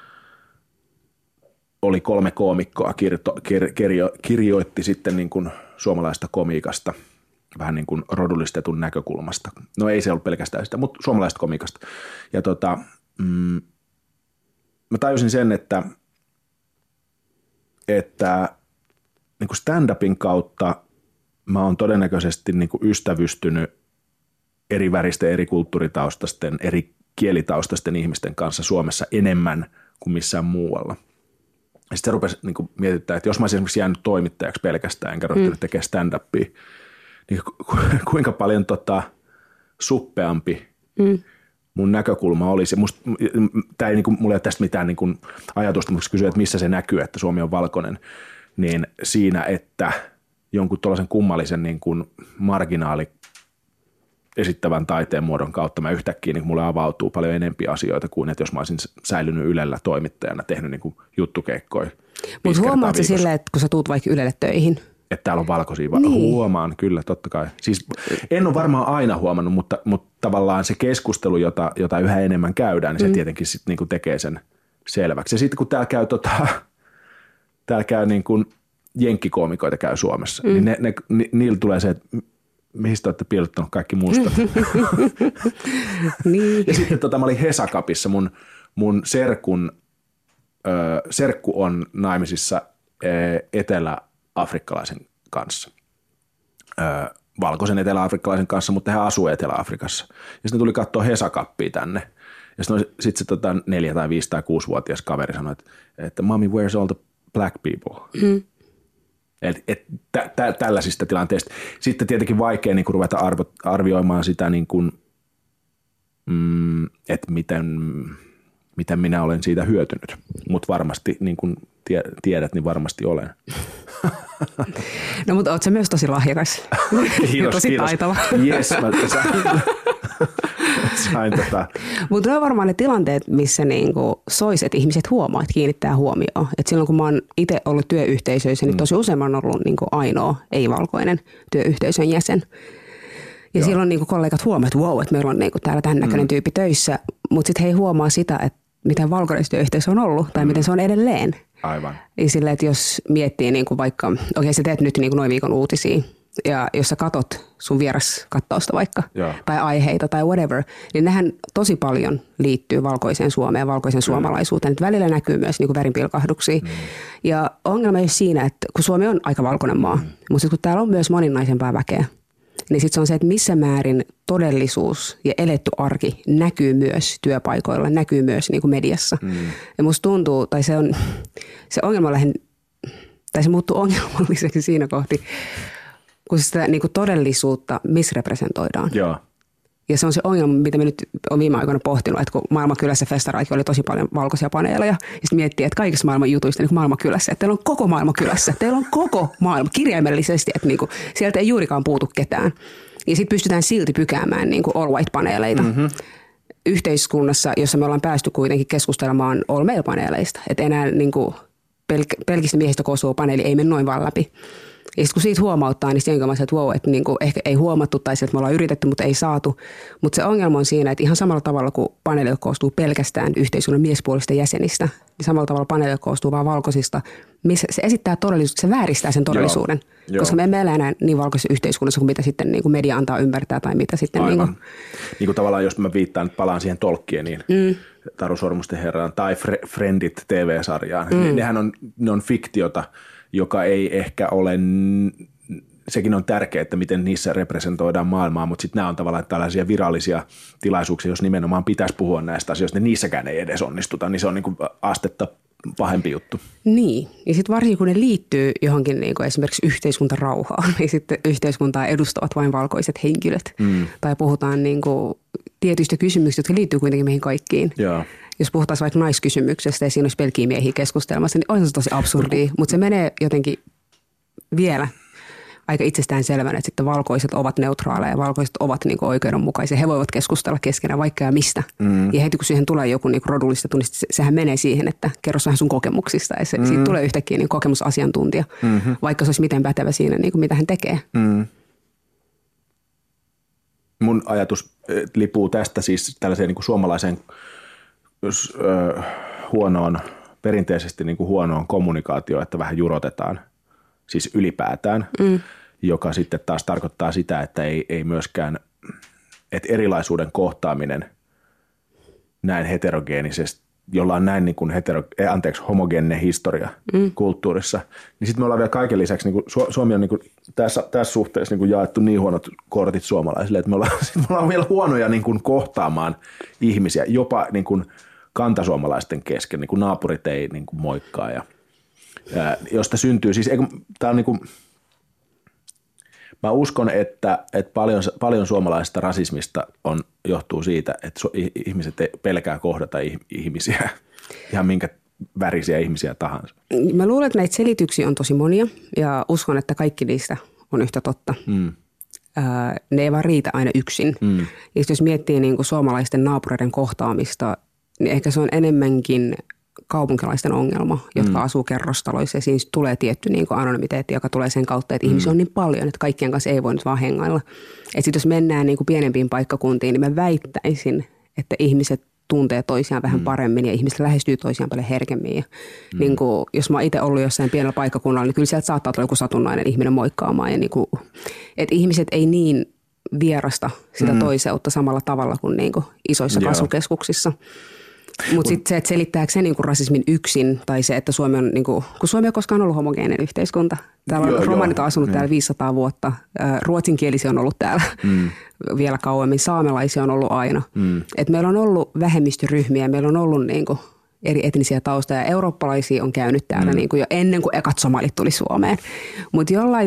oli kolme koomikkoa, kirjo, kir, kirjo, kirjoitti sitten niin kuin suomalaista komiikasta, vähän niin kuin rodullistetun näkökulmasta. No ei se ollut pelkästään sitä, mutta suomalaisesta komikasta. Ja tota, mm, mä tajusin sen, että, että niin kuin stand-upin kautta mä oon todennäköisesti niin kuin ystävystynyt eri väristen, eri kulttuuritaustasten, eri kielitaustasten ihmisten kanssa Suomessa enemmän kuin missään muualla. Ja sitten se rupesi niin kuin mietittää, että jos mä olisin esimerkiksi jäänyt toimittajaksi pelkästään, enkä ryhtynyt mm. tekemään stand-upia, niin kuinka paljon tota, suppeampi mm. mun näkökulma olisi. Tämä ei niin kuin, mulla ei ole tästä mitään niin kuin ajatusta, mutta kysyä, että missä se näkyy, että Suomi on valkoinen, niin siinä, että jonkun tuollaisen kummallisen niin kuin marginaali esittävän taiteen muodon kautta mä yhtäkkiä niin mulle avautuu paljon enempi asioita kuin, että jos mä olisin säilynyt Ylellä toimittajana, tehnyt niin kuin juttukeikkoja. Mutta huomaatko silleen, että kun sä tuut vaikka Ylelle töihin? Että täällä on valkoisia. Niin. Huomaan, kyllä, totta kai. Siis en ole varmaan aina huomannut, mutta, mutta tavallaan se keskustelu, jota, jota yhä enemmän käydään, niin se mm. tietenkin sit niinku tekee sen selväksi. Ja sitten kun täällä käy, tota, täällä käy niin kuin jenkkikoomikoita käy Suomessa, mm. niin ne, ne, ni, niillä tulee se, että mihin te olette piilottanut kaikki mustat. niin. Ja sitten tota, mä olin Hesakapissa, mun, mun serkun, ö, serkku on naimisissa ö, etelä-afrikkalaisen kanssa. Ö, valkoisen etelä-afrikkalaisen kanssa, mutta hän asuu Etelä-Afrikassa. Ja sitten tuli katsoa Hesakappia tänne. Ja sitten sit se tota, neljä tai viisi tai kuusivuotias kaveri sanoi, että, että mommy, where's all the black people? Mm. Et, et, tä, tä, tällaisista tilanteista. Sitten tietenkin vaikea niin kuin ruveta arvo, arvioimaan sitä, niin kuin, mm, että miten, miten minä olen siitä hyötynyt. Mutta varmasti, niin kuin tiedät, niin varmasti olen. No mutta oot sä myös tosi lahjakas. Kiitos, tosi kiitos. taitava. Jes, mä sain, sain tota. Mutta ne on varmaan ne tilanteet, missä niinku sois, että ihmiset huomaa, että kiinnittää huomioon. Et silloin kun mä oon itse ollut työyhteisöissä, niin tosi usein mä oon ollut niinku ainoa ei-valkoinen työyhteisön jäsen. Ja Joo. silloin niinku kollegat huomaa, että wow, että meillä on niinku täällä tämän näköinen mm. tyyppi töissä. Mutta sitten he ei huomaa sitä, että miten valkoinen työyhteisö on ollut tai mm. miten se on edelleen. Aivan. Ja sillä, että jos miettii niinku vaikka, okei okay, sä teet nyt niinku noin viikon uutisia. Ja jos sä katot sun vieraskattausta vaikka, Joo. tai aiheita tai whatever, niin nehän tosi paljon liittyy valkoiseen Suomeen ja valkoisen mm. suomalaisuuteen. Et välillä näkyy myös niin kuin värinpilkahduksia. Mm. Ja ongelma ei siinä, että kun Suomi on aika valkoinen maa, mm. mutta kun täällä on myös moninaisempaa väkeä, niin sitten se on se, että missä määrin todellisuus ja eletty arki näkyy myös työpaikoilla, näkyy myös niin kuin mediassa. Mm. Ja musta tuntuu, tai se on, se ongelma lähden, tai se muuttuu ongelmalliseksi siinä kohti, kun sitä niin kuin todellisuutta misrepresentoidaan. Joo. Ja se on se ongelma, mitä me nyt on viime aikoina pohtinut, että kun Maailmankylässä festareilla oli tosi paljon valkoisia paneeleja, ja sitten miettii, että kaikissa maailman jutuista niin Maailmankylässä, että teillä on koko Maailmankylässä, teillä on koko maailma kirjaimellisesti, että niin kuin, sieltä ei juurikaan puutu ketään. Ja sitten pystytään silti pykäämään niin kuin all white-paneeleita mm-hmm. yhteiskunnassa, jossa me ollaan päästy kuitenkin keskustelemaan all male-paneeleista. Että enää niin kuin pelk- pelkistä miehistä koostuva paneeli ei mene noin vaan läpi. Ja sitten kun siitä huomauttaa, niin sitten että wow, että niinku ehkä ei huomattu tai sieltä me ollaan yritetty, mutta ei saatu. Mutta se ongelma on siinä, että ihan samalla tavalla kuin paneeli koostuu pelkästään yhteiskunnan miespuolista jäsenistä, niin samalla tavalla paneeli koostuu vaan valkoisista, missä se esittää todellisuutta, se vääristää sen todellisuuden. Joo, koska jo. me emme elä enää niin valkoisessa yhteiskunnassa kuin mitä sitten niinku media antaa ymmärtää tai mitä sitten. Aivan. Niinku niin kuin tavallaan, jos mä viittaan, palaan siihen Tolkkien, niin mm. Taru Sormusten herran tai Fre- Friendit T V-sarjaan, mm. nehän on, ne on fiktiota, joka ei ehkä ole, sekin on tärkeää, että miten niissä representoidaan maailmaa, mutta sitten nämä on tavallaan tällaisia virallisia tilaisuuksia, jos nimenomaan pitäisi puhua näistä asioista, niin niissäkään ei edes onnistuta, niin se on niin kuin astetta pahempi juttu. Niin, ja sitten varsinkin kun ne liittyy johonkin niin kuin esimerkiksi yhteiskuntarauhaan, niin sitten yhteiskuntaa edustavat vain valkoiset henkilöt, mm. tai puhutaan niin kuin tietyistä kysymyksistä, jotka liittyy kuitenkin meihin kaikkiin. Joo. Jos puhutaan vaikka naiskysymyksestä ja siinä olisi pelkkiä miehiä keskustelmassa, niin on se tosi absurdia, mutta se menee jotenkin vielä aika itsestään selvänä, että sitten valkoiset ovat neutraaleja, valkoiset ovat niin kuin oikeudenmukaisia, he voivat keskustella keskenään vaikka ja mistä. Mm. Ja heti kun siihen tulee joku niin kuin rodullistettu, niin sehän menee siihen, että kerro vähän sun kokemuksista ja se, mm. siitä tulee yhtäkkiä niin kokemusasiantuntija, mm-hmm. vaikka se olisi miten pätevä siinä, niin kuin mitä hän tekee. Mm. Mun ajatus lipuu tästä siis tällaiseen niin kuin suomalaiseen jos, ö, huonoon, perinteisesti niin kuin huonoon kommunikaatioon, että vähän jurotetaan, siis ylipäätään, mm. joka sitten taas tarkoittaa sitä, että ei, ei myöskään, että erilaisuuden kohtaaminen näin heterogeenisesti, jolla on näin niin kuin hetero, anteeksi, homogeeninen historia mm. kulttuurissa, niin sitten me ollaan vielä kaiken lisäksi, niin kuin Suomi on niin kuin tässä, tässä suhteessa niin kuin jaettu niin huonot kortit suomalaisille, että me ollaan, me ollaan vielä huonoja niin kuin kohtaamaan ihmisiä, jopa niin kuin kantasuomalaisten kesken, niin kuin naapurit ei niin kuin moikkaa, ja, ja josta syntyy, siis tämä on niin kuin, mä uskon, että, että paljon, paljon suomalaisesta rasismista on, johtuu siitä, että su, ihmiset pelkää kohdata ihmisiä, ihan minkä värisiä ihmisiä tahansa. Mä luulen, että näitä selityksiä on tosi monia ja uskon, että kaikki niistä on yhtä totta. Mm. Ne ei vaan riitä aina yksin. Mm. Ja jos miettii niin kuin suomalaisten naapureiden kohtaamista, niin ehkä se on enemmänkin kaupunkilaisten ongelma, jotka mm. asuu kerrostaloissa ja siinä tulee tietty niin kuin anonymiteetti, joka tulee sen kautta, että mm. ihmisiä on niin paljon, että kaikkien kanssa ei voi nyt vaan hengailla. Että sitten jos mennään niin kuin pienempiin paikkakuntiin, niin mä väittäisin, että ihmiset tuntee toisiaan vähän mm. paremmin ja ihmiset lähestyy toisiaan paljon herkemmin. Ja mm. niin kuin, jos mä oon itse ollut jossain pienellä paikkakunnalla, niin kyllä sieltä saattaa tulla joku satunnainen ihminen moikkaamaan. Ja niin kuin, että ihmiset ei niin vierasta sitä mm. toiseutta samalla tavalla kuin, niin kuin isoissa Joo. kasvukeskuksissa. Mutta sitten se, että selittääkö se niinku rasismin yksin tai se, että Suomi on, niinku, kun Suomi on koskaan ollut homogeeninen yhteiskunta. Täällä on romanit on asunut mm. täällä viisisataa vuotta, ruotsinkielisiä on ollut täällä mm. vielä kauemmin, saamelaisia on ollut aina. Mm. Et meillä on ollut vähemmistöryhmiä, meillä on ollut niinku eri etnisiä taustoja, eurooppalaisia on käynyt täällä mm. niinku jo ennen kuin ekat somalit tuli Suomeen. Mutta jollain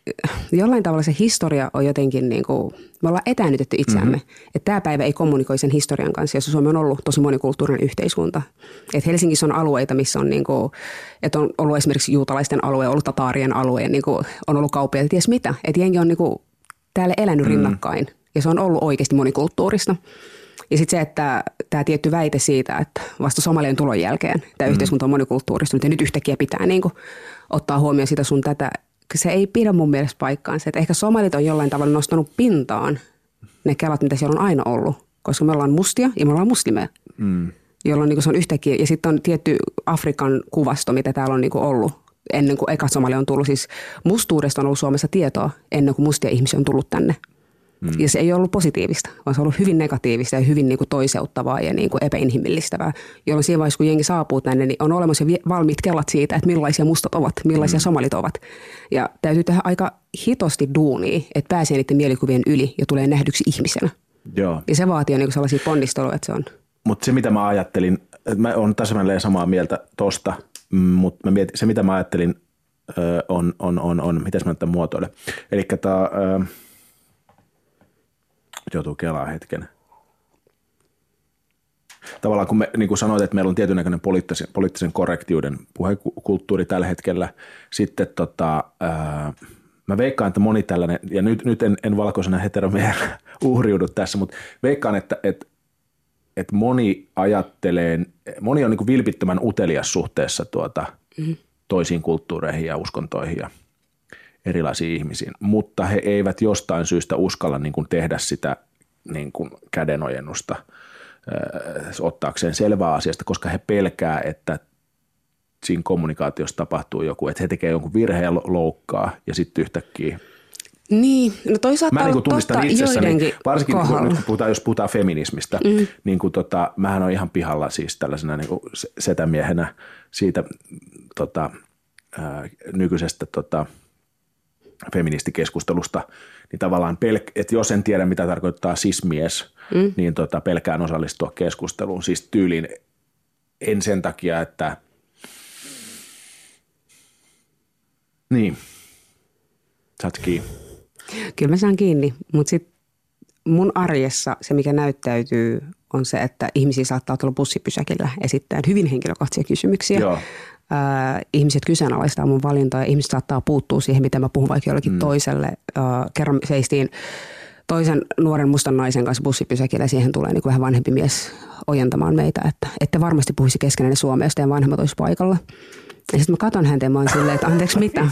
jollain tavalla se historia on jotenkin, niin kuin, me ollaan etäännytetty itseämme. Mm-hmm. Että tämä päivä ei kommunikoi sen historian kanssa, jossa Suomi on ollut tosi monikulttuurinen yhteiskunta. Että Helsingissä on alueita, missä on, niin kuin, että on ollut esimerkiksi juutalaisten alue, on ollut tataarien alue, niin kuin, on ollut kauppiaita, ties mitä. Että jengi on niin kuin, täällä elänyt mm-hmm. rinnakkain ja se on ollut oikeasti monikulttuurista. Ja sitten se, että tämä tietty väite siitä, että vasta somalien tulon jälkeen tämä mm. yhteiskunta on monikulttuuristunut ja nyt yhtäkkiä pitää niin kuin ottaa huomioon sitä sun tätä. Se ei pidä mun mielestä paikkaansa. Että ehkä somalit on jollain tavalla nostanut pintaan ne kelat, mitä siellä on aina ollut. Koska me ollaan mustia ja me ollaan muslimeja, mm. jolloin niin kuin se on yhtäkkiä. Ja sitten on tietty Afrikan kuvasto, mitä täällä on niin kuin ollut ennen kuin eka somali on tullut. Siis mustuudesta on ollut Suomessa tietoa ennen kuin mustia ihmisiä on tullut tänne. Mm. Ja se ei ollut positiivista, vaan se on ollut hyvin negatiivista ja hyvin niin kuin toiseuttavaa ja niin kuin epäinhimillistävää. Jolloin siinä vaiheessa, kun jengi saapuu tänne, niin on olemassa jo valmiit kellat siitä, että millaisia mustat ovat, millaisia mm. somalit ovat. Ja täytyy tehdä aika hitosti duunia, että pääsee niiden mielikuvien yli ja tulee nähdyksi ihmisenä. Joo. Ja se vaatii niin kuin sellaisia ponnisteluja, että se on. Mutta se, mitä mä ajattelin, mä oon täsmälleen samaa mieltä tosta, mutta mä mietin, se, mitä mä ajattelin, on, on, on, on mitäs mä tämän muotoilen. Eli tämä... joutuu kelaa hetken. Tavallaan kun, me, niin kuin sanoit, että meillä on tietyn näköinen poliittisen, poliittisen korrektiuden puhekulttuuri tällä hetkellä, sitten tota, ää, mä veikkaan, että moni tällainen, ja nyt, nyt en, en valkoisena heteromiehenä uhriudu tässä, mutta veikkaan, että et, et moni ajattelee, moni on niin kuin vilpittömän utelias suhteessa tuota, mm-hmm. toisiin kulttuureihin ja uskontoihin ja erilaisiin ihmisiin, mutta he eivät jostain syystä uskalla niin kuin tehdä sitä niin kuin kädenojennusta äh, ottaakseen selvää asiasta, koska he pelkää, että siinä kommunikaatiossa tapahtuu joku, että he tekevät jonkun virheen ja loukkaa ja sitten yhtäkkiä. Niin, no toisaalta mä niin tunnistan itsessäni, varsinkin kohdalla. Nyt kun puhutaan, jos puhutaan feminismistä, mm. niin kuin tota, mähän on ihan pihalla siis tällaisena niin kuin setämiehenä siitä tota, ää, nykyisestä tota, feministikeskustelusta, niin tavallaan, pelk- että jos en tiedä, mitä tarkoittaa cis-mies, mm. niin tota, pelkään osallistua keskusteluun. Siis tyyliin en sen takia, että niin, saat kiinni. Kyllä mä saan kiinni, mutta sitten mun arjessa se, mikä näyttäytyy, on se, että ihmisiä saattaa tulla bussipysäkillä esittäen hyvin henkilökohtaisia kysymyksiä. Joo. Äh, ihmiset kyseenalaistaa mun valintaa ja ihmiset saattaa puuttua siihen, mitä mä puhun vaikka jollekin mm. toiselle. Äh, kerran seistiin toisen nuoren mustan naisen kanssa bussipysäkillä ja siihen tulee niin kuin vähän vanhempi mies ojentamaan meitä, että ette varmasti puhuisi keskenään suomea, jos teidän vanhemmat olisi paikalla. Ja sitten mä katon häntä ja mä oon silleen, että anteeksi mitä.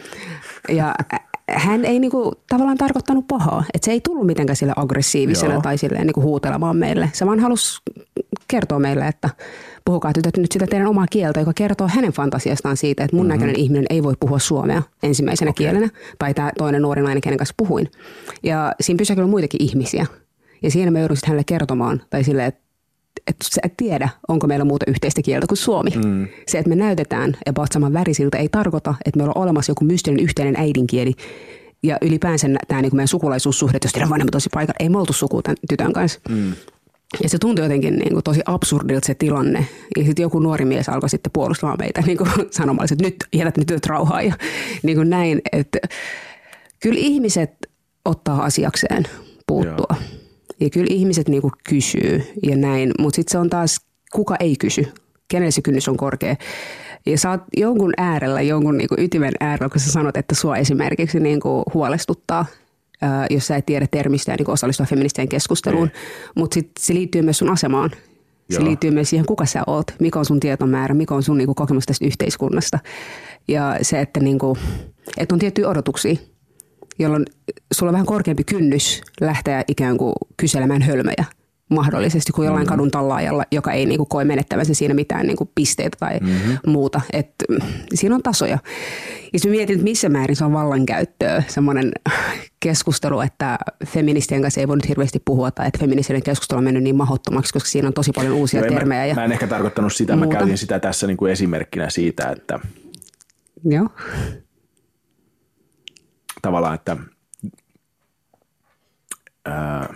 Ja hän ei niinku tavallaan tarkoittanut pahaa. Että se ei tullut mitenkään sille aggressiivisena Joo. tai silleen niinku huutelemaan meille. Se vaan halusi kertoa meille, että puhukaa tytöt nyt sitä teidän omaa kieltä, joka kertoo hänen fantasiastaan siitä, että mun mm-hmm. näköinen ihminen ei voi puhua suomea ensimmäisenä okay. kielenä. Tai tämä toinen nuori nainen, kenen kanssa puhuin. Ja siinä pysäkillä on muitakin ihmisiä. Ja siinä mä joudun sitten hänelle kertomaan, tai silleen, että että sä et tiedä, onko meillä muuta yhteistä kieltä kuin suomi. Mm. Se, että me näytetään about saman värisiltä, ei tarkoita, että meillä on olemassa joku mystinen yhteinen äidinkieli. Ja ylipäänsä tämä niin meidän sukulaisuussuhde, jos teidän vanhemmat olisi paikalla, ei me oltu sukua tämän tytön kanssa. Mm. Ja se tuntui jotenkin niin kuin tosi absurdilta se tilanne. Ja sitten joku nuori mies alkoi sitten puolustamaan meitä niin kuin sanomalla, että nyt jätät nyt tytöt rauhaa ja niin kuin näin. Että kyllä ihmiset ottaa asiakseen puuttua. Joo. Ja kyllä ihmiset niinku kysyy ja näin, mutta sitten se on taas, kuka ei kysy, kenelle se kynnys on korkea. Ja sä oot jonkun äärellä, jonkun niinku ytimen äärellä, kun sä sanot, että sua esimerkiksi niinku huolestuttaa, ää, jos sä et tiedä termistä ja niinku osallistua feministien keskusteluun. Mutta sitten se liittyy myös sun asemaan. Se Joo. liittyy myös siihen, kuka sä oot, mikä on sun tietomäärä, mikä on sun niinku kokemus tästä yhteiskunnasta. Ja se, että, niinku, että on tiettyjä odotuksia, jolloin sulla on vähän korkeampi kynnys lähteä ikään kuin kyselemään hölmöjä mahdollisesti kuin jollain mm-hmm. kadun tallaajalla, joka ei niin kuin koe menettävänsä siinä mitään niin kuin pisteitä tai mm-hmm. muuta. Et, siinä on tasoja. Ja jos mietin, että missä määrin se on vallankäyttöä, semmoinen keskustelu, että feministien kanssa ei voi nyt hirveästi puhua tai että feministien keskustelu on mennyt niin mahdottomaksi, koska siinä on tosi paljon uusia no, termejä. Mä, ja mä en ehkä tarkoittanut sitä, muuta. Mä käytin sitä tässä niin kuin esimerkkinä siitä, että Joo. tavallaan, että ää,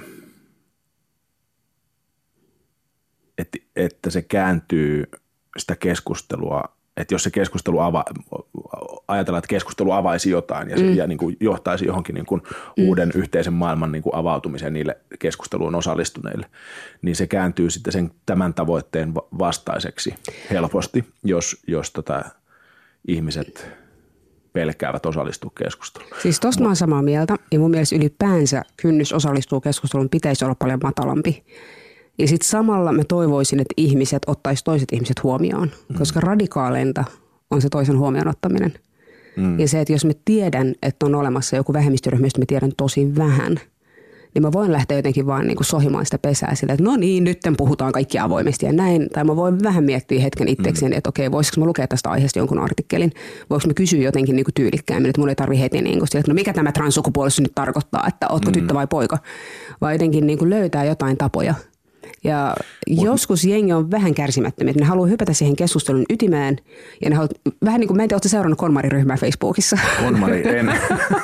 et, että se kääntyy sitä keskustelua, että jos se keskustelu ava, ajatella, että keskustelu avaisi jotain ja, se, mm. ja niin kuin johtaisi johonkin niin kuin mm. uuden yhteisen maailman niin kuin avautumiseen niille keskusteluun osallistuneille, niin se kääntyy sitten sen tämän tavoitteen vastaiseksi helposti, jos, jos tota, ihmiset pelkäävät osallistua keskusteluun. Siis tosta mä oon samaa mieltä ja mun mielestä ylipäänsä kynnys osallistua keskusteluun pitäisi olla paljon matalampi. Ja sitten samalla mä toivoisin, että ihmiset ottaisi toiset ihmiset huomioon, mm. koska radikaaleinta on se toisen huomioon ottaminen. Mm. Ja se, että jos mä tiedän, että on olemassa joku vähemmistöryhmä, josta mä tiedän tosi vähän, niin mä voin lähteä jotenkin vaan niin kuin sohimaan sitä pesää sillä, että no niin, nyt puhutaan kaikki avoimesti ja näin. Tai mä voin vähän miettiä hetken itsekseni, mm. että okei, voisiko mä lukea tästä aiheesta jonkun artikkelin? Voinko mä kysyä jotenkin niin kuin tyylikkäämmin, että mun ei tarvitse heti niin kuin sillä, että no mikä tämä transsukupuolisuus nyt tarkoittaa, että ootko mm. tyttö vai poika? Vai jotenkin niin kuin löytää jotain tapoja. Ja joskus jengi on vähän kärsimättömiä, että ne haluaa hypätä siihen keskustelun ytimeen. Ja ne haluaa, vähän niin kuin, mä en tiedä, ootko seurannut Konmari-ryhmää Facebookissa? Konmari, en.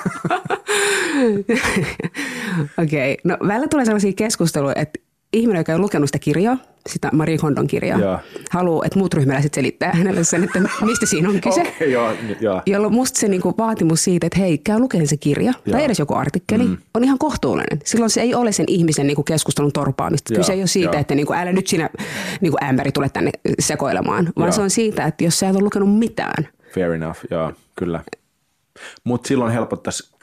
Okei, okay. No välillä tulee sellaisia keskusteluja, että ihminen, joka on lukenut sitä kirjaa, sitä Marie Kondon kirjaa, ja. haluaa, että muut ryhmäläiset selittää hänelle sen, että mistä siinä on kyse. Okay, joo, joo. Jolloin musta se niinku vaatimus siitä, että hei, käy lukemaan se kirja ja. tai edes joku artikkeli, mm. on ihan kohtuullinen. Silloin se ei ole sen ihmisen niinku keskustelun torpaamista. Ja. Kyse ei ole siitä, ja. että niinku, älä nyt sinä niinku ämpäri tule tänne sekoilemaan, vaan ja. se on siitä, että jos sä et ole lukenut mitään. Fair enough, joo, kyllä. Mutta silloin helpottaisi,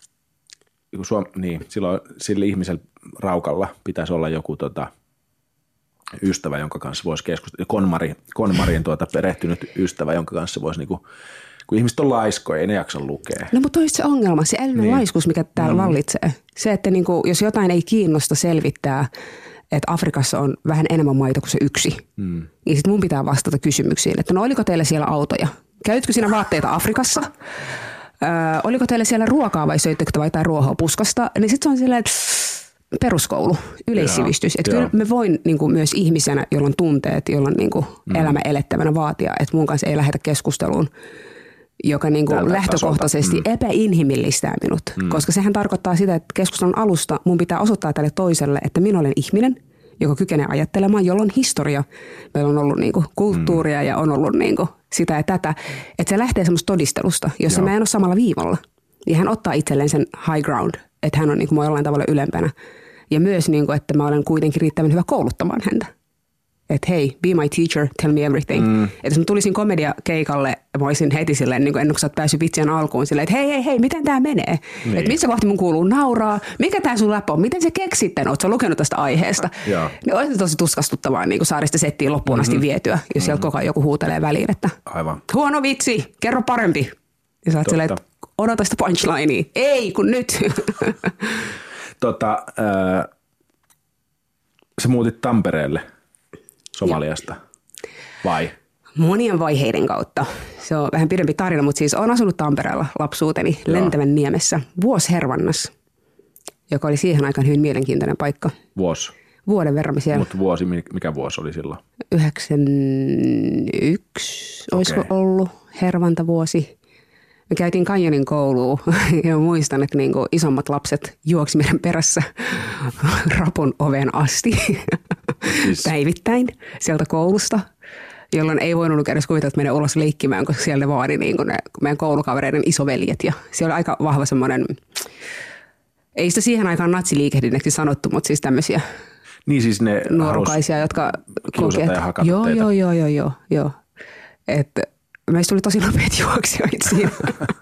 niin, silloin sillä ihmisellä raukalla pitäisi olla joku tota, ystävä, jonka kanssa voisi keskustella. Konmari, Konmarin tuota, perehtynyt ystävä, jonka kanssa voisi, niinku, kun ihmiset on laiskoja, ei ne jaksa lukea. No mutta olisi se ongelma, se älyllinen niin. laiskuus, mikä täällä mm. vallitsee. Se, että niinku, jos jotain ei kiinnosta selvittää, että Afrikassa on vähän enemmän maita kuin se yksi, mm. niin sitten mun pitää vastata kysymyksiin, että no oliko teillä siellä autoja? Käytkö siinä vaatteita Afrikassa? Öö, oliko teillä siellä ruokaa vai söittekö vai jotain ruohoa puskasta? Niin sitten se on silleen, että peruskoulu, yleissivistys. Että kyllä me voin niin kuin myös ihmisenä, jolla on tunteet, jolla on niin kuin mm. elämä elettävänä vaatia, että mun kanssa ei lähetä keskusteluun, joka niin kuin lähtökohtaisesti mm. epäinhimillistää minut. Mm. Koska sehän tarkoittaa sitä, että keskustelun alusta mun pitää osoittaa tälle toiselle, että minä olen ihminen, joka kykenee ajattelemaan, jolla on historia. Meillä on ollut niin kuin kulttuuria mm. ja on ollut niin kuin sitä ja tätä. Että se lähtee semmoista todistelusta, jossa Joo. mä en ole samalla viivalla. Ja hän ottaa itselleen sen high ground, että hän on niin kuin mua jollain tavalla ylempänä. Ja myös, niin kuin, että mä olen kuitenkin riittävän hyvä kouluttamaan häntä. Että hei, be my teacher, tell me everything. Mm. Että jos mä tulisin komediakeikalle, mä olisin heti silleen, niin kuin ennen kuin sä oot päässyt vitsien alkuun, silleen, että hei, hei, hei, miten tää menee? Niin. Että missä kohti mun kuuluu nauraa? Mikä tää sun läppä on? Miten sä keksit tän? Oot sä lukenut tästä aiheesta? Niin olisi tosi tuskastuttavaa niin kuin saada sitä settiä loppuun asti mm-hmm. vietyä, jos mm-hmm. sieltä koko ajan joku huutelee väliin, että Aivan. huono vitsi, kerro parempi. Ja sä oot silleen, että odota sitä punchlinea. Ei, kun nyt. tota, äh, sä muutit Tampereelle Somaliasta, ja. vai? Monien vaiheiden kautta. Se on vähän pidempi tarina, mutta siis olen asunut Tampereella lapsuuteni Lentävän niemessä Vuoshervannassa, joka oli siihen aikaan hyvin mielenkiintoinen paikka. Vuosi? Vuoden verran siellä. Mutta vuosi, mikä vuosi oli silloin? yhdeksänkymmentäyksi olisiko okay. ollut Hervanta-vuosi. Me käytiin Kanjonin kouluun ja muistan, että niinku isommat lapset juoksi meidän perässä rapun oven asti siis. päivittäin sieltä koulusta, jolloin ei voinut edes kuvitella, että menen ulos leikkimään, koska siellä ne vaadi niinku ne meidän koulukavereiden isoveljet. Ja siellä oli aika vahva semmoinen, ei sitä siihen aikaan natsiliikehdinneksi sanottu, mutta siis tämmöisiä niin siis ne nuorukaisia, jotka kiusata ja hakata joo, teitä. Joo, joo, joo, joo, joo. Että meistä tuli tosi nopeat juoksijoita siinä.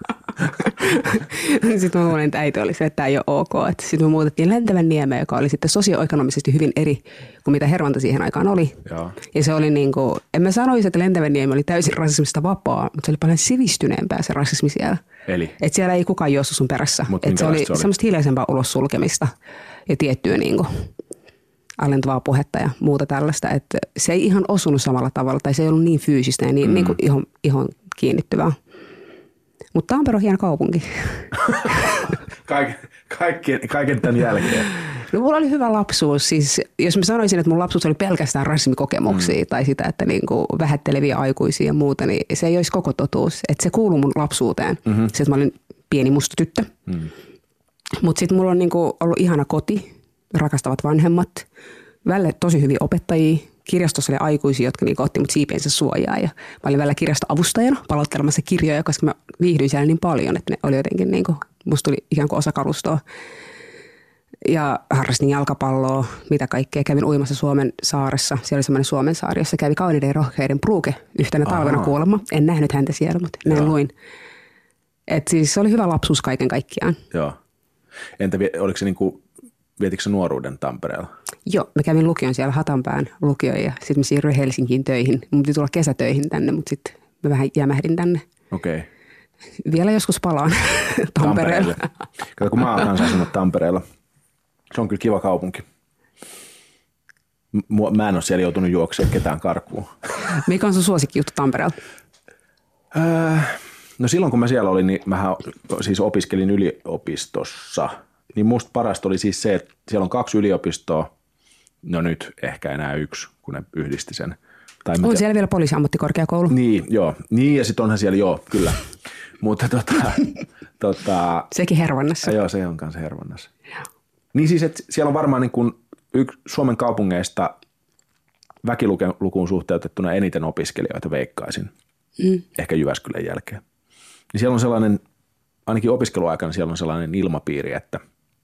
Sitten mä huomasin, että äiti oli se, että tämä ei ole ok. Sitten me muutettiin Lentävän niemeen, joka oli sitten sosioekonomisesti hyvin eri kuin mitä Hervanta siihen aikaan oli. Joo. Ja se oli niin kuin, en mä sanoisi, että Lentävän niemi oli täysin rasismista vapaa, mutta se oli paljon sivistyneempää se rasismi siellä. Eli? Että siellä ei kukaan juossut sun perässä. Että se oli, se oli semmoista hiljaisempaa ulos sulkemista ja tiettyä niin kuin alentavaa puhetta ja muuta tällaista, että se ei ihan osunut samalla tavalla, tai se ei ollut niin fyysistä ja niin, mm. niin kuin ihon, ihon kiinnittyvää. Mutta Tampere on hieno kaupunki. Kaik, kaikki, kaiken tämän jälkeen. No mulla oli hyvä lapsuus. Siis, jos mä sanoisin, että mun lapsuus oli pelkästään rasismikokemuksia mm. tai sitä, että niinku vähätteleviä aikuisia ja muuta, niin se ei olisi koko totuus. Että se kuuluu mun lapsuuteen. Mm-hmm. Se, että mä olin pieni musta tyttö. Mm. Mutta sitten mulla on niinku ollut ihana koti, rakastavat vanhemmat, välillä tosi hyviä opettajia, kirjastossa oli aikuisia, jotka niinku otti mut siipiensä suojaa. Ja mä olin välillä kirjastoavustajana palauttelemassa kirjoja, koska mä viihdyin siellä niin paljon, että ne oli jotenkin, niinku, musta tuli ikään kuin osa kalustoa. Ja harrastin jalkapalloa, mitä kaikkea. Kävin uimassa Suomen saaressa. Siellä oli semmoinen Suomen saari, jossa kävi kauniiden ja rohkeiden Pruuke yhtenä Aha. talvena kuulemma. En nähnyt häntä siellä, mutta näin luin. Et siis se oli hyvä lapsuus kaiken kaikkiaan. Joo. Entä oliko se niinku, vietikö se nuoruuden Tampereella? Joo, mä kävin lukion siellä Hatanpään lukion ja sitten mä siirryin Helsinkiin töihin. Mun piti tulla kesätöihin tänne, mutta sitten mä vähän jämähdin tänne. Okei. Okay. Vielä joskus palaan Tampereella. Kato, kun mä oon kanssa asunut Tampereella. Se on kyllä kiva kaupunki. Mä en ole siellä joutunut juoksemaan ketään karkuun. Mikä on sun suosikki juttu Tampereella? Öö, no silloin kun mä siellä olin, niin mä siis opiskelin yliopistossa. Niin musta parasta oli siis se, että siellä on kaksi yliopistoa. No nyt ehkä enää yksi, kun ne yhdisti sen. Tai on siellä vielä poliisiammattikorkeakoulu. Niin, joo. Niin ja sitten onhan siellä, joo, kyllä. Mutta tota... tota sekin Hervannassa. Joo, se on kanssa Hervannassa. Joo. Niin siis, että siellä on varmaan niin kuin yksi Suomen kaupungeista väkilukuun suhteutettuna eniten opiskelijoita veikkaisin. Mm. Ehkä Jyväskylän jälkeen. Niin siellä on sellainen, ainakin opiskeluaikana siellä on sellainen ilmapiiri, että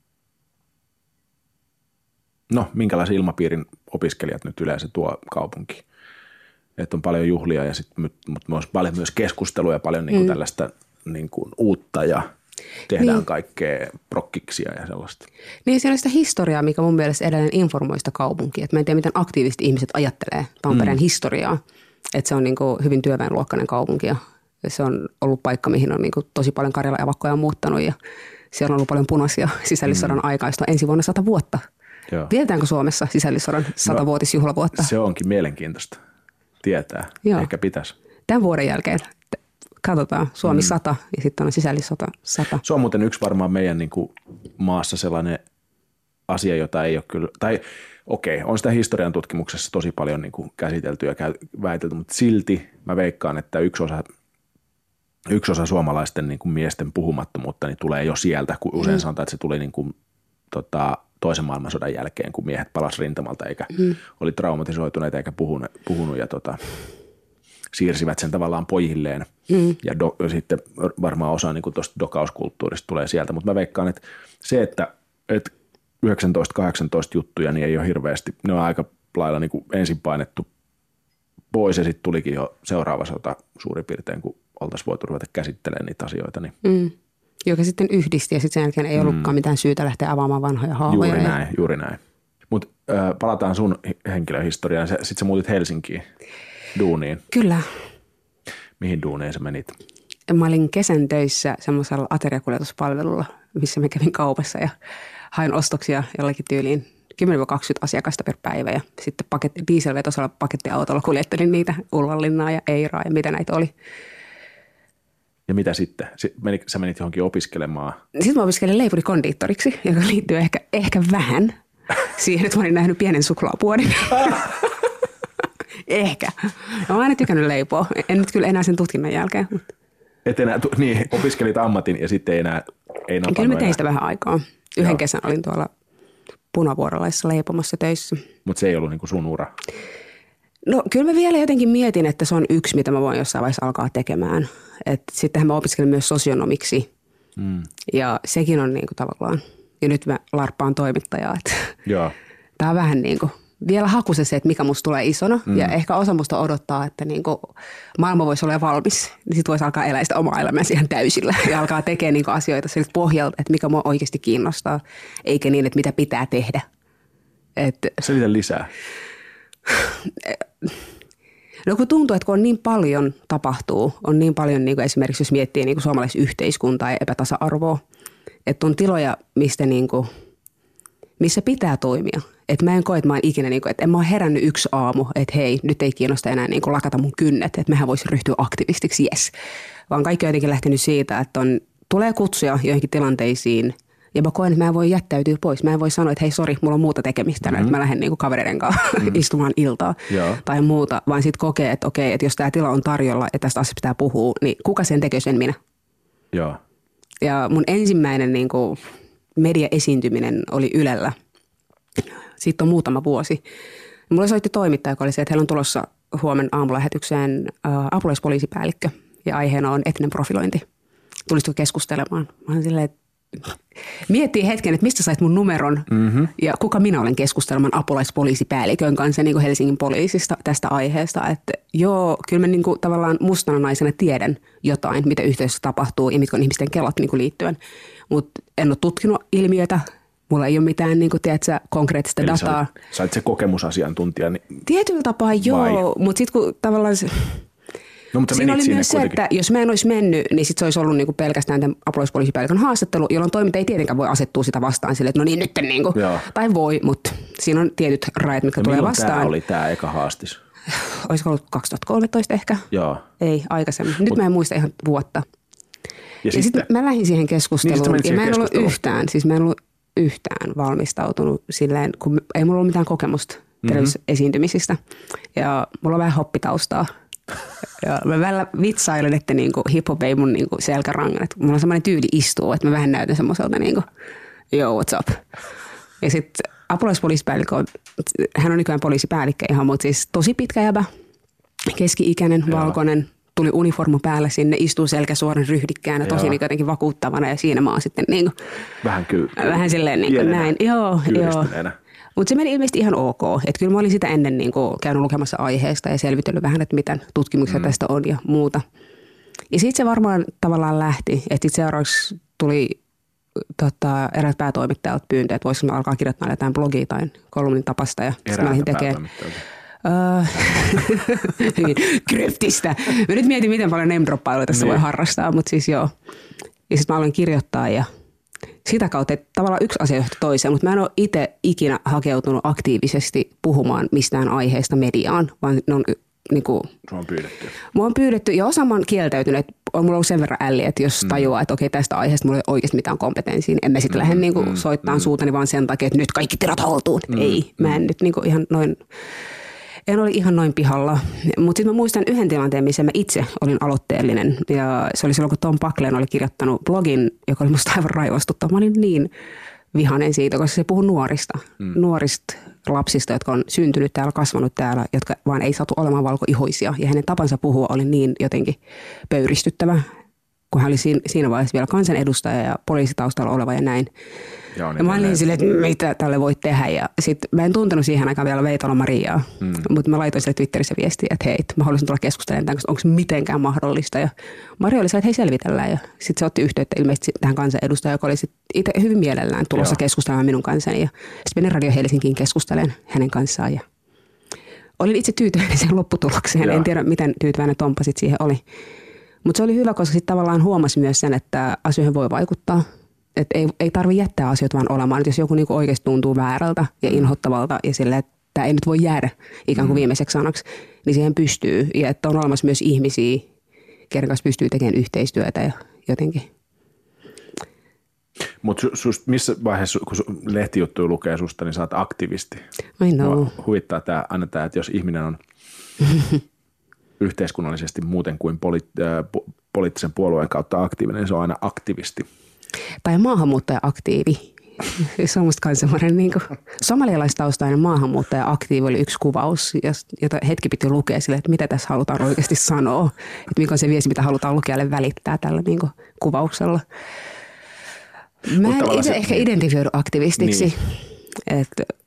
no minkälaisen ilmapiirin opiskelijat nyt yleensä tuo kaupunki. Että on paljon juhlia ja sitten mutta paljon myös keskustelua ja paljon niin kuin mm. tällaista niin kuin uutta ja tehdään niin. kaikkea prokkiksia ja sellaista. Niin siellä on sitä historiaa, mikä mun mielestä edelleen informoi sitä kaupunkia. Että mä en tiedä, miten aktiivisesti ihmiset ajattelee Tampereen mm. historiaa. Että se on niin kuin hyvin työväenluokkainen kaupunki ja se on ollut paikka, mihin on niin kuin tosi paljon karjala-evakkoja muuttanut ja siellä on ollut paljon punaisia sisällissodan mm. aikaista ensi vuonna sata vuotta. Joo. Vietetäänkö Suomessa sisällissodan satavuotisjuhlavuotta? No, se onkin mielenkiintoista tietää. Joo. Ehkä pitäisi. Tämän vuoden jälkeen. Katsotaan, Suomi mm. sata ja sitten on sisällissota sata. Se on muuten yksi varmaan meidän niin kuin maassa sellainen asia, jota ei ole kyllä, tai okei, on sitä historian tutkimuksessa tosi paljon niin kuin käsitelty ja väitelty, mutta silti mä veikkaan, että yksi osa, yksi osa suomalaisten niin kuin miesten puhumattomuutta niin tulee jo sieltä, kun usein mm. sanotaan, että se tuli niin kuin, tota, toisen maailmansodan jälkeen, kun miehet palasivat rintamalta eikä mm. oli traumatisoituneita eikä puhunut, puhunut ja tota, siirsivät sen tavallaan pojilleen mm. ja do, sitten varmaan osa niin tuosta dokauskulttuurista tulee sieltä, mutta mä veikkaan, että se, että, että yhdeksäntoista kahdeksantoista juttuja niin ei ole hirveästi, ne on aika lailla niin kuin ensin painettu pois ja sitten tulikin jo seuraava sota suurin piirtein, kun oltaisiin voitu ruveta käsittelemään niitä asioita. Niin. Mm. Joka sitten yhdisti ja sitten sen jälkeen ei ollutkaan mm. mitään syytä lähteä avaamaan vanhoja haamoja. Juuri näin, juuri näin. Mutta äh, palataan sun henkilöhistoriaan, sitten sä muutit Helsinkiin. Duuniin. Kyllä. Mihin duuniin sä menit? Mä olin kesän töissä semmoisella ateriakuljetuspalvelulla, missä mä kävin kaupassa ja hain ostoksia jollakin tyyliin kymmenen kaksikymmentä asiakasta per päivä. Ja sitten paketti, dieselvetoisella pakettiautolla kuljettelin niitä Ullanlinnaa ja Eiraa ja mitä näitä oli. Ja mitä sitten? Sä menit johonkin opiskelemaan? Sitten mä opiskelin leipurikondiittoriksi, joka liittyy ehkä, ehkä vähän siihen, että mä olin nähnyt pienen suklaapuodin. Ehkä. Mä oon aina tykännyt leipoa. En nyt kyllä enää sen tutkinnan jälkeen. Mutta. Et enää, niin, opiskelit ammatin ja sitten ei enää ei napannut. Kyllä mä tein sitä vähän aikaa. Yhden Joo. kesän olin tuolla Punavuorolaisessa leipomassa töissä. Mutta se ei ollut niinku sun ura? No kyllä mä vielä jotenkin mietin, että se on yksi, mitä mä voin jossain vaiheessa alkaa tekemään. Sittenhän mä opiskelin myös sosionomiksi. Mm. Ja sekin on niinku tavallaan. Ja nyt mä larppaan toimittajaa. Joo. Tää on vähän niin kuin vielä hakuisen se, että mikä musta tulee isona. Mm. Ja ehkä osa musta odottaa, että niinku maailma voisi olla valmis. Niin sit voisi alkaa elää sitä omaa elämäänsä ihan täysillä. Ja alkaa tekemään niinku asioita siltä pohjalta, että mikä mua oikeasti kiinnostaa. Eikä niin, että mitä pitää tehdä. Et, Selitä lisää. No kun tuntuu, että kun on niin paljon tapahtuu, on niin paljon niin kuin esimerkiksi jos miettii niin kuin suomalaista yhteiskuntaa ja epätasa-arvoa, että on tiloja, mistä niin kuin, missä pitää toimia. Että mä en koe, että mä oon ikinä, niin kuin, että en mä oon herännyt yksi aamu, että hei, nyt ei kiinnosta enää niin kuin lakata mun kynnet, että mehän voisi ryhtyä aktivistiksi, yes. Vaan kaikki on jotenkin lähtenyt siitä, että on, tulee kutsuja joihinkin tilanteisiin, ja mä koen, että mä en voi jättäytyä pois. Mä en voi sanoa, että hei sori, mulla on muuta tekemistä, mm-hmm. että mä lähden niinku kavereiden kanssa mm-hmm. istumaan iltaa Joo. tai muuta. Vaan sitten kokee, että okei, että jos tämä tila on tarjolla ja tästä asiasta pitää puhua, niin kuka sen tekee, sen minä. Joo. Ja mun ensimmäinen niinku media-esiintyminen oli Ylellä. Siitä on muutama vuosi. Mulle soitti toimittaja, joka oli se, että heillä on tulossa huomenna aamulähetykseen ä, apulaispoliisipäällikkö ja aiheena on etninen profilointi. Tulisitko keskustelemaan? Mä olen silleen, että miettii hetken, että mistä sait mun numeron mm-hmm. ja kuka minä olen keskustelemaan apulaispoliisipäällikön kanssa niin kuin Helsingin poliisista tästä aiheesta. Että joo, kyllä mä niin kuin tavallaan mustana naisena tiedän jotain, mitä yhteisössä tapahtuu ja mitkä on ihmisten kelat niin kuin liittyen. Mutta en ole tutkinut ilmiötä. Mulla ei ole mitään niin kuin, tiedätkö, konkreettista eli dataa. Sä sait se kokemusasiantuntija. Niin tietyllä tapaa joo, mutta sitten kun tavallaan se... No, mutta siinä oli myös kuitenkin. se, että jos mä en olisi mennyt, niin sit se olisi ollut niinku pelkästään tämän apulaispoliisipäällikön haastattelu, jolloin toiminta ei tietenkään voi asettua sitä vastaan sille, että no niin nyt niinku, tai voi, mutta siinä on tietyt rajat, mitkä no, tulee vastaan. Tämä oli tämä eka haastis? Olisiko ollut kaksituhattakolmetoista ehkä? Joo. Ei, aikaisemmin. Nyt Mut, mä en muista ihan vuotta. Ja, ja sitten sit mä lähdin siihen keskusteluun niin, ja mä en ollut yhtään, siis mä en ollut yhtään valmistautunut silleen, kun ei mulla ollut mitään kokemusta mm-hmm. televisio-esiintymisistä ja mulla on vähän hoppitaustaa. Ja mä välillä vitsailen, että niinku hip-hop ei mun niinku selkärangan. Että mulla on semmoinen tyyli istuu, että mä vähän näytän semmoiselta niinku, yo, what's up? Ja sitten apulaispoliisipäällikkö on, hän on nykyään poliisipäällikkö ihan, mutta siis tosi pitkä jäbä, keski-ikäinen, Joo. valkoinen, tuli uniformu päällä sinne, istuu selkäsuoran ryhdikkäänä, tosi niin jotenkin vakuuttavana ja siinä mä oon sitten niinku, vähän kyllä. Vähän silleen niinku näin. Joo, joo. Mutta se meni ilmeisesti ihan ok. Että kyllä mä olin sitä ennen niin kuin käynyt lukemassa aiheesta ja selvitellyt vähän, että mitä tutkimuksia mm. tästä on ja muuta. Ja sitten se varmaan tavallaan lähti. Että sitten seuraavaksi tuli tota, eräät päätoimittajat pyyntö, että voisiko mä alkaa kirjoittaa jotain blogia tai kolumnin tapasta. Ja sitten mä lähdin tekemään. Hyvin kryptistä. Mä nyt mietin, miten paljon name-droppailuja tässä niin. voi harrastaa, mutta siis joo. Ja sitten mä aloin kirjoittaa ja sitä kautta, että tavallaan yksi asia johti toiseen, mutta mä en ole itse ikinä hakeutunut aktiivisesti puhumaan mistään aiheesta mediaan, vaan ne on niin kuin... Sua on pyydetty. Mua on pyydetty ja osa mä oon kieltäytynyt, että on mulla ollut sen verran älli, että jos tajuaa, että okei tästä aiheesta mulla ei oikeasti mitään kompetenssia, niin en mä sitten mm, lähde niin kuin mm, soittamaan mm. suutani vaan sen takia, että nyt kaikki tiedot haltuun. Mm, ei, mm. mä en nyt niin kuin ihan noin... En ole ihan noin pihalla, mutta sitten mä muistan yhden tilanteen, missä mä itse olin aloitteellinen. Ja se oli silloin, kun Tom Bucklen oli kirjoittanut blogin, joka oli musta aivan raivostuttava. Mä olin niin vihainen siitä, koska se puhuu nuorista. Mm. Nuorista lapsista, jotka on syntynyt täällä, kasvanut täällä, jotka vaan ei saatu olemaan valkoihoisia. Ja hänen tapansa puhua oli niin jotenkin pöyristyttävä, kun hän oli siinä vaiheessa vielä kansanedustaja ja poliisitaustalla oleva ja näin. Joo, niin ja mä olin silleen, että mitä tälle voi tehdä. Ja sitten mä en tuntenut siihen aikaan vielä Veitola Mariaa, mm. mutta mä laitoin sille Twitterissä viestiä, että hei, mä haluaisin tulla keskustelemaan tämän, onko se mitenkään mahdollista. Ja Maria oli se, että hei selvitellään. Ja sitten se otti yhteyttä ilmeisesti tähän kansanedustajaan, joka oli itse hyvin mielellään tulossa Joo. keskustelemaan minun kanssani. Ja sitten menin Radio Helsinkiin keskustelemaan hänen kanssaan. Ja olin itse tyytyväinen siihen lopputulokseen. Joo. En tiedä, miten tyytyväinen Tompa sitten siihen oli. Mutta se oli hyvä, koska sitten tavallaan huomasi myös sen, että asioihin voi vaikuttaa. Että ei, ei tarvitse jättää asioita vaan olemaan. Et jos joku niinku oikeasti tuntuu väärältä ja inhottavalta ja silleen, että tämä ei nyt voi jäädä ikään kuin viimeiseksi sanaksi, niin siihen pystyy. Ja että on olemassa myös ihmisiä, kenen kanssa pystyy tekemään yhteistyötä ja jotenkin. Mutta missä vaiheessa, kun lehtijuttuja lukee susta, niin sä oot aktivisti? I know. Mua huvittaa tämä, aina tämä, että jos ihminen on yhteiskunnallisesti muuten kuin poli- äh, poliittisen puolueen kautta aktiivinen, niin se on aina aktivisti. Tai maahanmuuttaja-aktiivi. Se on musta myös semmoinen niin kuin somalialaistaustainen maahanmuuttaja-aktiivi oli yksi kuvaus, jota hetki piti lukea sille, että mitä tässä halutaan oikeasti sanoa. Että mikä on se viesti, mitä halutaan lukijalle välittää tällä niin kuin kuvauksella. Mä en itse se, ehkä identifioidu aktivistiksi. Niin.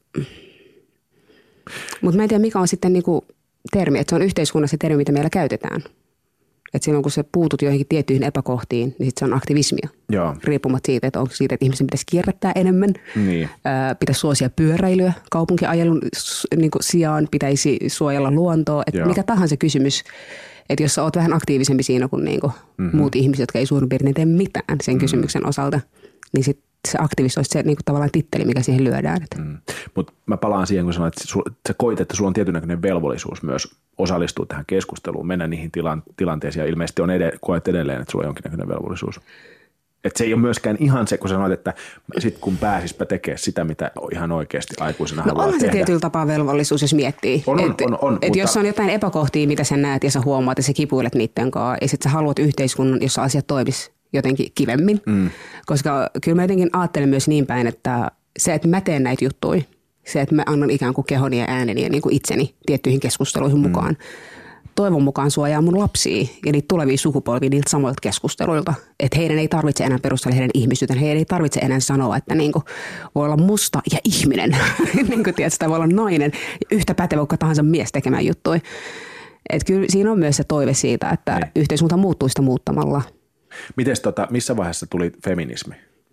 Mutta mä en tiedä, mikä on sitten niin kuin termi. Että se on yhteiskunnassa termi, mitä meillä käytetään. Että silloin kun sä puutut joihinkin tiettyihin epäkohtiin, niin sit se on aktivismia. Joo. Riippumatta siitä, että onko siitä, että ihmisen pitäisi kierrättää enemmän. Niin. Ää, pitäisi suosia pyöräilyä kaupunkiajelun niin kuin sijaan, pitäisi suojella luontoa. Että mikä tahansa kysymys, että jos sä oot vähän aktiivisempi siinä kuin, niin kuin mm-hmm. muut ihmiset, jotka ei suurin piirtein tee mitään sen mm-hmm. kysymyksen osalta, niin sit se aktivismi olisi se niin kuin tavallaan titteli, mikä siihen lyödään. Mm. Mutta mä palaan siihen, kun sanoit, että sä koit, että sulla on tietynlainen velvollisuus myös osallistua tähän keskusteluun, mennä niihin tilan, tilanteisiin ja ilmeisesti on ed- koet edelleen, että sulla on jonkinnäköinen velvollisuus. Että se ei ole myöskään ihan se, kun sanoit, että sit kun pääsispä tekemään sitä, mitä ihan oikeasti aikuisena no haluaa tehdä. No onhan se tietyllä tapaa velvollisuus, jos miettii. On, on, että on, on, et mutta... jos on jotain epäkohtia, mitä sä näet ja sä huomaat ja sä kipuilet niiden kanssa ja sit sä haluat yhteiskunnan, jossa asiat toimisi jotenkin kivemmin. Mm. Koska kyllä mä jotenkin ajattelen myös niin päin, että se, että mä teen näitä juttuja, Se, että mä annan ikään kuin kehoni ja ääneni ja niin kuin itseni tiettyihin keskusteluihin mukaan. Mm. Toivon mukaan suojaa mun lapsia ja niitä tulevia sukupolvia niiltä samoilta keskusteluilta. Että heidän ei tarvitse enää perustella heidän ihmisyyttä. Heidän ei tarvitse enää sanoa, että niin kuin voi olla musta ja ihminen. niin kuin tiedät, sitä voi olla nainen yhtä pätevä kuin tahansa mies tekemään juttuja. Että kyllä siinä on myös se toive siitä, että ei. Yhteiskunta muuttuu sitä muuttamalla. Mites tota, missä vaiheessa tuli feminismi?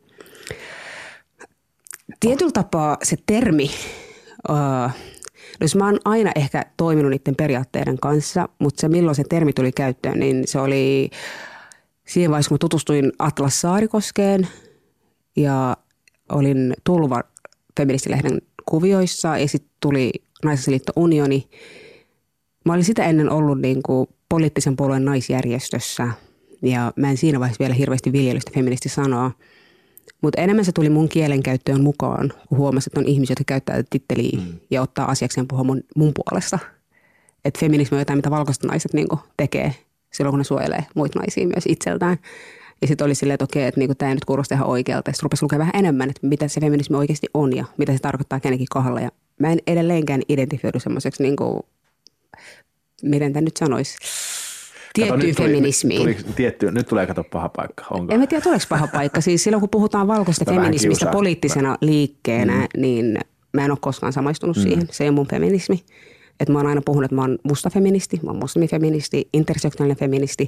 Tietyllä tapaa se termi, uh, no jos mä oon aina ehkä toiminut niiden periaatteiden kanssa, mutta se milloin se termi tuli käyttöön, niin se oli siinä vaiheessa, kun mä tutustuin Atlas Saarikoskeen ja olin Tulva feministilehden kuvioissa ja sitten tuli Naisasialiitto Unioni. Mä olin sitä ennen ollut niin kuin poliittisen puolueen naisjärjestössä ja mä en siinä vaiheessa vielä hirveästi viljelystä feministi sanoa. Mutta enemmän se tuli mun kielenkäyttöön mukaan, kun huomasin, että on ihmisiä, jotka käyttää titteliä mm. ja ottaa asiakseen puhua mun, mun puolesta. Että feminismi on jotain, mitä valkoiset naiset niinku tekee silloin, kun ne suojelee muita naisia myös itseltään. Ja sitten oli silleen, että okei, että niinku, tämä ei nyt kuulosta ihan oikealta. Sitten rupesi lukea vähän enemmän, että mitä se feminismi oikeasti on ja mitä se tarkoittaa kenenkin kohdalla. Ja mä en edelleenkään identifioidu semmoiseksi, niinku, miten tämä nyt sanoisi, tiettyyn feminismiin. Tuli, tuli, tietty, nyt tulee kato paha paikka. Onko? En mä tiedä, tuleeko paha paikka. Siis silloin, kun puhutaan valkoista feminismistä poliittisena liikkeenä, mm. niin mä en ole koskaan samaistunut mm. siihen. Se on mun feminismi. Että mä oon aina puhunut, että mä oon musta feministi, mä oon muslimifeministi, intersektionaalinen feministi.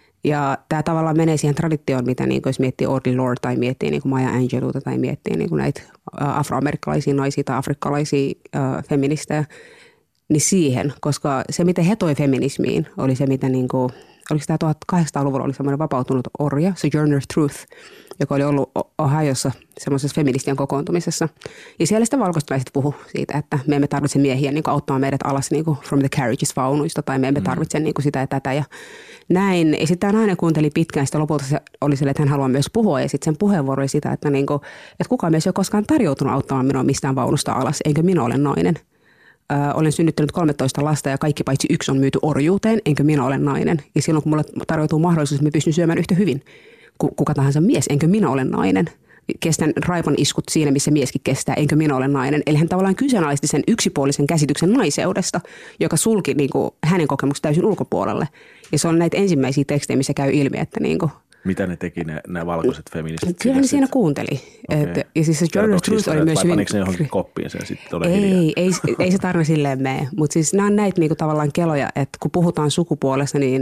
Ja tämä tavallaan menee siihen traditioon, mitä niin jos miettii Audre Lorde tai miettii niin Maya Angelouta tai miettii niin näitä afroamerikkalaisia naisia tai afrikkalaisia äh, feministejä, niin siihen, koska se, miten he toi feminismiin, oli se, mitä niin kuin, oliko tämä tuhatkahdeksansataaluvulla oli semmoinen vapautunut orja, Sojourner Truth, joka oli ollut Ohiossa semmoisessa feministien kokoontumisessa. Ja siellä sitten valkoiset naiset puhu siitä, että me emme tarvitse miehiä niin kuin auttamaan meidät alas niin kuin from the carriages vaunuista, tai me emme tarvitse niin kuin sitä ja tätä ja näin. Ja sitten tämä nainen kuunteli pitkään, sitten lopulta se oli sille, että hän haluaa myös puhua, ja sitten sen puheenvuoro oli sitä, että, niin kuin, että kukaan mies ei ole koskaan tarjoutunut auttamaan minua mistään vaunusta alas, enkä minä ole nainen. Ö, olen synnyttänyt kolmetoista lasta ja kaikki paitsi yksi on myyty orjuuteen, enkä minä ole nainen. Ja silloin kun mulle tarjoutuu mahdollisuus, että mä pystyn syömään yhtä hyvin kuka tahansa mies, enkä minä ole nainen. Kestän raipan iskut siinä, missä mieskin kestää, enkä minä ole nainen. Eli hän tavallaan kyseenalaisti sen yksipuolisen käsityksen naiseudesta, joka sulki niin kuin, hänen kokemuksensa täysin ulkopuolelle. Ja se on näitä ensimmäisiä tekstejä, missä käy ilmi, että niin kuin, mitä ne teki, ne, ne valkoiset feministit? Kyllä ne siinä kuunteli. Okay. Et, ja siis se Journal Truth oli myös hyvin... Paniko ne johonkin koppiin sen sitten ole ei, hiljaa? Ei, ei se tarina silleen mene. Mutta siis nämä on näitä niinku tavallaan keloja, että kun puhutaan sukupuolesta, niin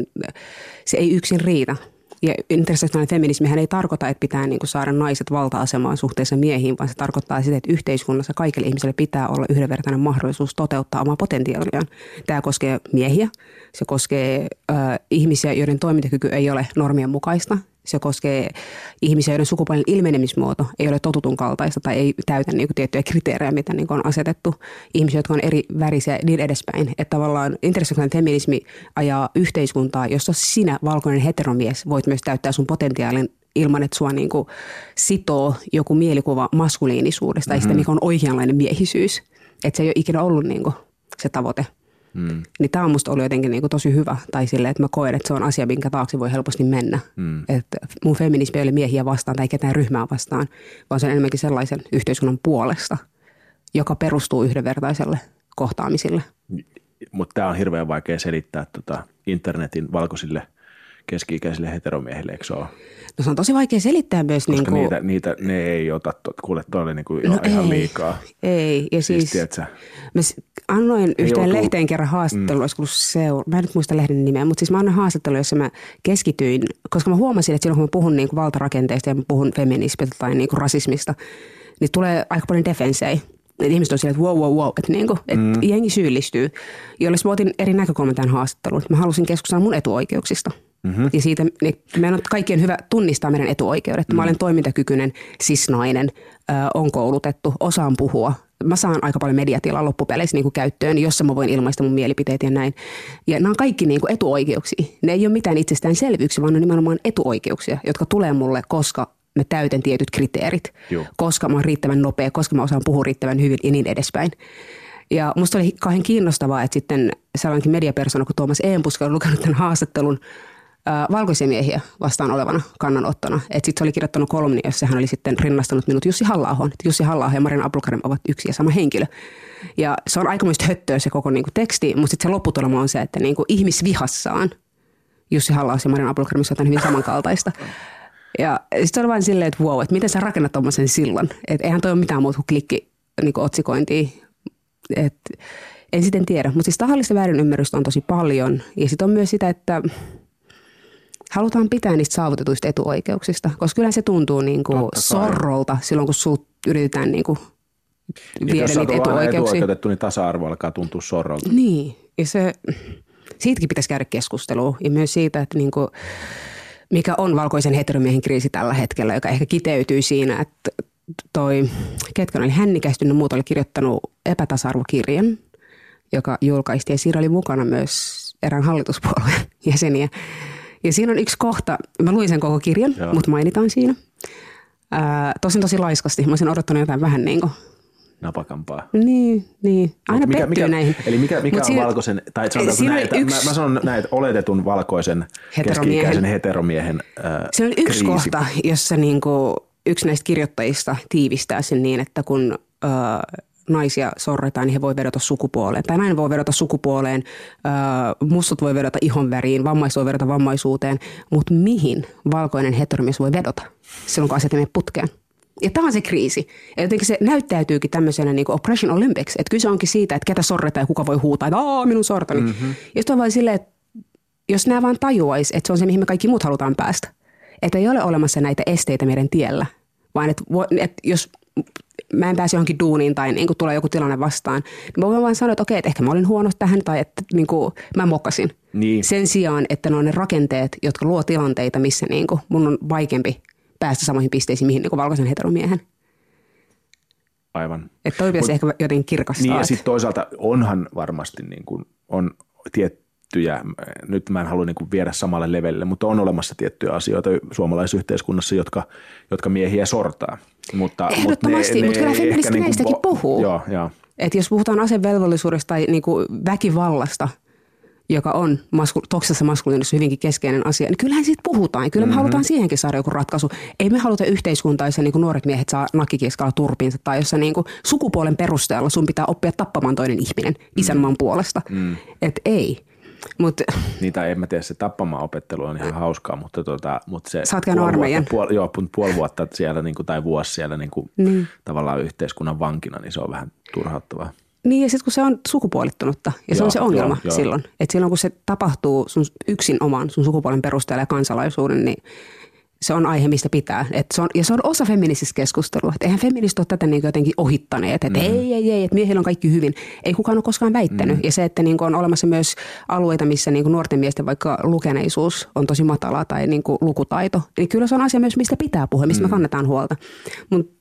se ei yksin riitä. Ja intersektionaalinen feminismihän ei tarkoita, että pitää niinku saada naiset valta-asemaan suhteessa miehiin, vaan se tarkoittaa sitä, että yhteiskunnassa kaikille ihmisille pitää olla yhdenvertainen mahdollisuus toteuttaa omaa potentiaaliaan. Tämä koskee miehiä, se koskee äh, ihmisiä, joiden toimintakyky ei ole normien mukaista. Se koskee ihmisiä, joiden sukupuolen ilmenemismuoto ei ole totutun kaltaista tai ei täytä niinku tiettyjä kriteerejä, mitä niinku on asetettu. Ihmisiä, jotka on eri värisiä ja niin edespäin. Että tavallaan intersektionaalinen feminismi ajaa yhteiskuntaa, jossa sinä, valkoinen heteromies, voit myös täyttää sun potentiaalin ilman, että sua niinku sitoo joku mielikuva maskuliinisuudesta mm-hmm. tai sitä, mikä on oikeanlainen miehisyys. Että se ei ole ikinä ollut niinku se tavoite. Mm. Niin tämä on musta ollut jotenkin niinku tosi hyvä. Tai silleen, että mä koen, että se on asia, minkä taakse voi helposti mennä. Mm. Että mun feminismi ei ole miehiä vastaan tai ketään ryhmää vastaan, vaan se on enemmänkin sellaisen yhteiskunnan puolesta, joka perustuu yhdenvertaiselle kohtaamisille. Mutta tämä on hirveän vaikea selittää tota internetin valkoisille keski-ikäisille heteromiehille, eikö se ole? No se on tosi vaikea selittää myös. Koska niinku... niitä, niitä, ne ei ota, kuule toi oli niinku no ihan ei, liikaa. Ei, ja siis, siis mä annoin yhteen joku... lehteen kerran haastattelun, mm. olisiko ollut seur... mä en nyt muista lehden nimeä, mutta siis mä annoin haastattelun, jossa mä keskityin, koska mä huomasin, että silloin kun mä puhun niinku valtarakenteesta ja mä puhun feminismistä tai niinku rasismista, niin tulee aika paljon defensejä. Ihmiset on silleen, että wow, wow, wow, että, niinku, että mm. jengi syyllistyy. Jolle mä otin eri näkökulman tämän haastattelun. Mä halusin keskustella mun etuoikeuksista. Mm-hmm. Ja siitä, niin meidän on kaikkien hyvä tunnistaa meidän etuoikeudet. Mm. Mä olen toimintakykyinen, cis-nainen, äh, on koulutettu, osaan puhua. Mä saan aika paljon mediatilaa loppupeleissä niin kuin käyttöön, jossa mä voin ilmaista mun mielipiteet ja näin. Ja nämä on kaikki niin kuin etuoikeuksia. Ne ei ole mitään itsestäänselvyyksiä, vaan ne on nimenomaan etuoikeuksia, jotka tulee mulle, koska mä täytän tietyt kriteerit. Joo. Koska mä oon riittävän nopea, koska mä osaan puhua riittävän hyvin ja niin edespäin. Ja musta oli kauhean kiinnostavaa, että sitten sellainenkin mediapersona kuin Tuomas Eempuska on lukenut tämän haastattelun valkoisia miehiä vastaan olevana kannanottona. Sitten se oli kirjoittanut kolumni, jossa hän oli sitten rinnastanut minut Jussi Halla-ahoon. Jussi Halla-aho ja Marina Abulkarim ovat yksi ja sama henkilö. Ja se on aikamoista höttöä se koko niinku teksti, mutta sitten se lopputulema on se, että niinku ihmisvihassaan Jussi Halla-aho ja Marina Abulkarim on hyvin samankaltaista. Ja sitten on vain silleen, että wow, että miten sä rakennat tommosen sillan. Että eihän toi ole mitään muuta kuin klikki niinku otsikointia. Että en sitten tiedä, mutta siis tahallista väärinymmärrystä on tosi paljon. Ja sitten on myös sitä, että halutaan pitää niistä saavutetuista etuoikeuksista, koska kyllä se tuntuu niinku sorrolta silloin, kun sulta yritetään niinku viedä niitä etuoikeuksia. Jos etuoikeutettu, niin tasa-arvo alkaa tuntua sorrolta. Niin, ja se, siitäkin pitäisi käydä keskustelua. Ja myös siitä, että niinku, mikä on valkoisen heteromiehen kriisi tällä hetkellä, joka ehkä kiteytyy siinä, että toi, ketkä oli hännikäistynyt, muut oli kirjoittanut epätasa-arvokirjan, joka julkaistiin. Ja siinä oli mukana myös erään hallituspuolueen jäseniä. Ja siinä on yksi kohta, mä luin sen koko kirjan, Joo. mutta mainitaan siinä. Ää, tosin tosi laiskasti, mä olisin odottanut jotain vähän niin kuin napakampaa. Niin, niin. Aina mikä, pettyy mikä, näihin. Eli mikä, mikä on siinä, valkoisen, tai näitä, yksi, mä, mä sanon näitä oletetun valkoisen keski-ikäisen heteromiehen ää, Se on yksi kriisi. kohta, jossa niinku yksi näistä kirjoittajista tiivistää sen niin, että kun ää, naisia sorretaan, niin he voi vedota sukupuoleen. Tai nainen voi vedota sukupuoleen, ää, mustat voi vedota ihonväriin, vammaiset voi vedota vammaisuuteen. Mutta mihin valkoinen heteromies voi vedota silloin, kun asiat ei mene putkeen? Ja tämä on se kriisi. Ja jotenkin se näyttäytyykin tämmöisenä niin kuin Oppression Olympics. Että kyse onkin siitä, että ketä sorretaan ja kuka voi huutaa, että aah, minun sortani. Mm-hmm. Ja sitten on vaan silleen, että jos nämä vaan tajuaisi, että se on se, mihin me kaikki muut halutaan päästä. Että ei ole olemassa näitä esteitä meidän tiellä. Vaan että, että jos mä en pääse johonkin duuniin tai niin kuin tulee joku tilanne vastaan, niin mä voin vaan sanoa, että okei, että ehkä mä olin huono tähän tai että niin kuin, mä mokasin. Niin. Sen sijaan, että ne on ne rakenteet, jotka luo tilanteita, missä niin kuin mun on vaikeampi päästä samoihin pisteisiin, mihin niin kuin valkoisen heteromiehen. Aivan. Että toi pitäisi ehkä jotenkin kirkastaa. Niin ja sitten toisaalta onhan varmasti niin kuin, on tiettyjä, nyt mä en halua niin kuin viedä samalle levelille, mutta on olemassa tiettyjä asioita suomalaisessa yhteiskunnassa, jotka, jotka miehiä sortaa. Mutta, ehdottomasti, mutta kyllä feministi niin näistäkin vo- puhuu. Joo, joo. Että jos puhutaan asevelvollisuudesta tai niin kuin väkivallasta, joka on masku- toksisessa maskuliinissa hyvinkin keskeinen asia, niin kyllähän siitä puhutaan. Ja kyllä me mm-hmm. halutaan siihenkin saada joku ratkaisu. Ei me haluta yhteiskuntaa, jossa niin kuin nuoret miehet saa nakkikieskalla turpiinsa tai jossa niin kuin sukupuolen perusteella sun pitää oppia tappamaan toinen ihminen isänmaan mm. puolesta. Mm. Että ei. Mut, niitä en mä tiedä, se tappamaan opettelu on ihan hauskaa, mutta, tota, mutta se Sä oot käynyt armeijan. Puoli, joo, puoli vuotta siellä niin kuin, tai vuosi siellä niin kuin, niin. tavallaan yhteiskunnan vankina, niin se on vähän turhauttavaa. Niin ja sitten kun se on sukupuolittunutta ja se joo, on se ongelma joo, silloin. Että silloin kun se tapahtuu sun yksin oman sun sukupuolen perusteella ja kansalaisuuden, niin se on aihe, mistä pitää. Et se on, ja se on osa feminististä keskustelua. Että eihän feministit ole tätä niin jotenkin ohittaneet. Että mm-hmm. ei, ei, ei, että miehillä on kaikki hyvin. Ei kukaan ole koskaan väittänyt. Mm-hmm. Ja se, että niin on olemassa myös alueita, missä niin nuorten miesten vaikka lukeneisuus on tosi matalaa tai niin lukutaito. Niin kyllä se on asia myös, mistä pitää puhua, mistä mm-hmm. me kannetaan huolta. Mutta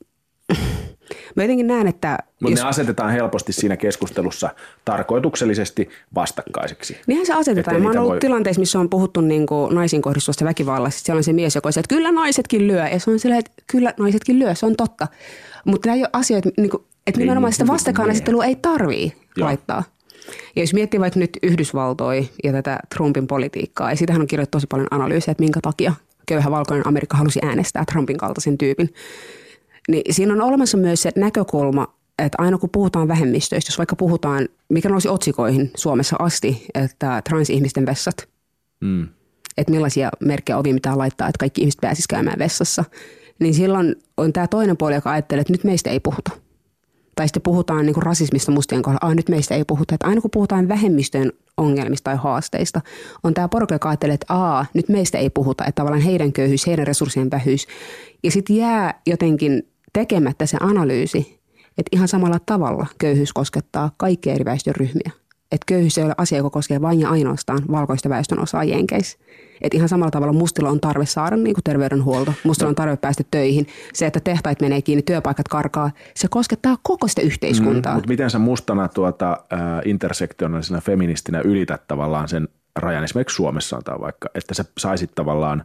mä jotenkin näen, että mutta jos ne asetetaan helposti siinä keskustelussa tarkoituksellisesti vastakkaiseksi. Niinhän se asetetaan. Mä oon ollut voi tilanteissa, missä on puhuttu niin kuin naisiin kohdistuvasta väkivallasta. Siellä on se mies, joka on se, että kyllä naisetkin lyö. Ja se on silleen, että kyllä naisetkin lyö, se on totta. Mutta nämä ei ole asioita, niin kuin, että nimenomaan sitä vastakkainasettelua ei tarvii Joo. laittaa. Ja jos miettii vaikka nyt Yhdysvaltoja ja tätä Trumpin politiikkaa, ja siitähän on kirjoittu tosi paljon analyysiä, että minkä takia köyhä valkoinen Amerikka halusi äänestää Trumpin kaltaisen tyypin. Niin siinä on olemassa myös se näkökulma, että aina kun puhutaan vähemmistöistä, jos vaikka puhutaan, mikä nousi otsikoihin Suomessa asti, että transihmisten vessat, mm. että millaisia merkkejä ovi mitään laittaa, että kaikki ihmiset pääsisivät käymään vessassa, niin silloin on tämä toinen puoli, joka ajattelee, että nyt meistä ei puhuta. Tai sitten puhutaan niin kuin rasismista mustien kohdalla, nyt meistä ei puhuta. Että aina kun puhutaan vähemmistöjen ongelmista tai haasteista, on tämä porukka, joka ajattelee, että aa, nyt meistä ei puhuta, että tavallaan heidän köyhyys, heidän resurssien vähyys. Ja sitten jää jotenkin tekemättä se analyysi, että ihan samalla tavalla köyhyys koskettaa kaikkia eri väestöryhmiä. Että köyhyys ei ole asia, joka koskee vain ja ainoastaan valkoista väestön osaa jenkeissä. Että ihan samalla tavalla mustilla on tarve saada niin kuin terveydenhuolto, mustilla on tarve päästä töihin. Se, että tehtaat menee kiinni, työpaikat karkaa, se koskettaa koko sitä yhteiskuntaa. Mm, mutta miten sä mustana tuota, äh, intersektionaalisena feministinä ylität tavallaan sen rajan, esimerkiksi Suomessa on vaikka, että sä saisit tavallaan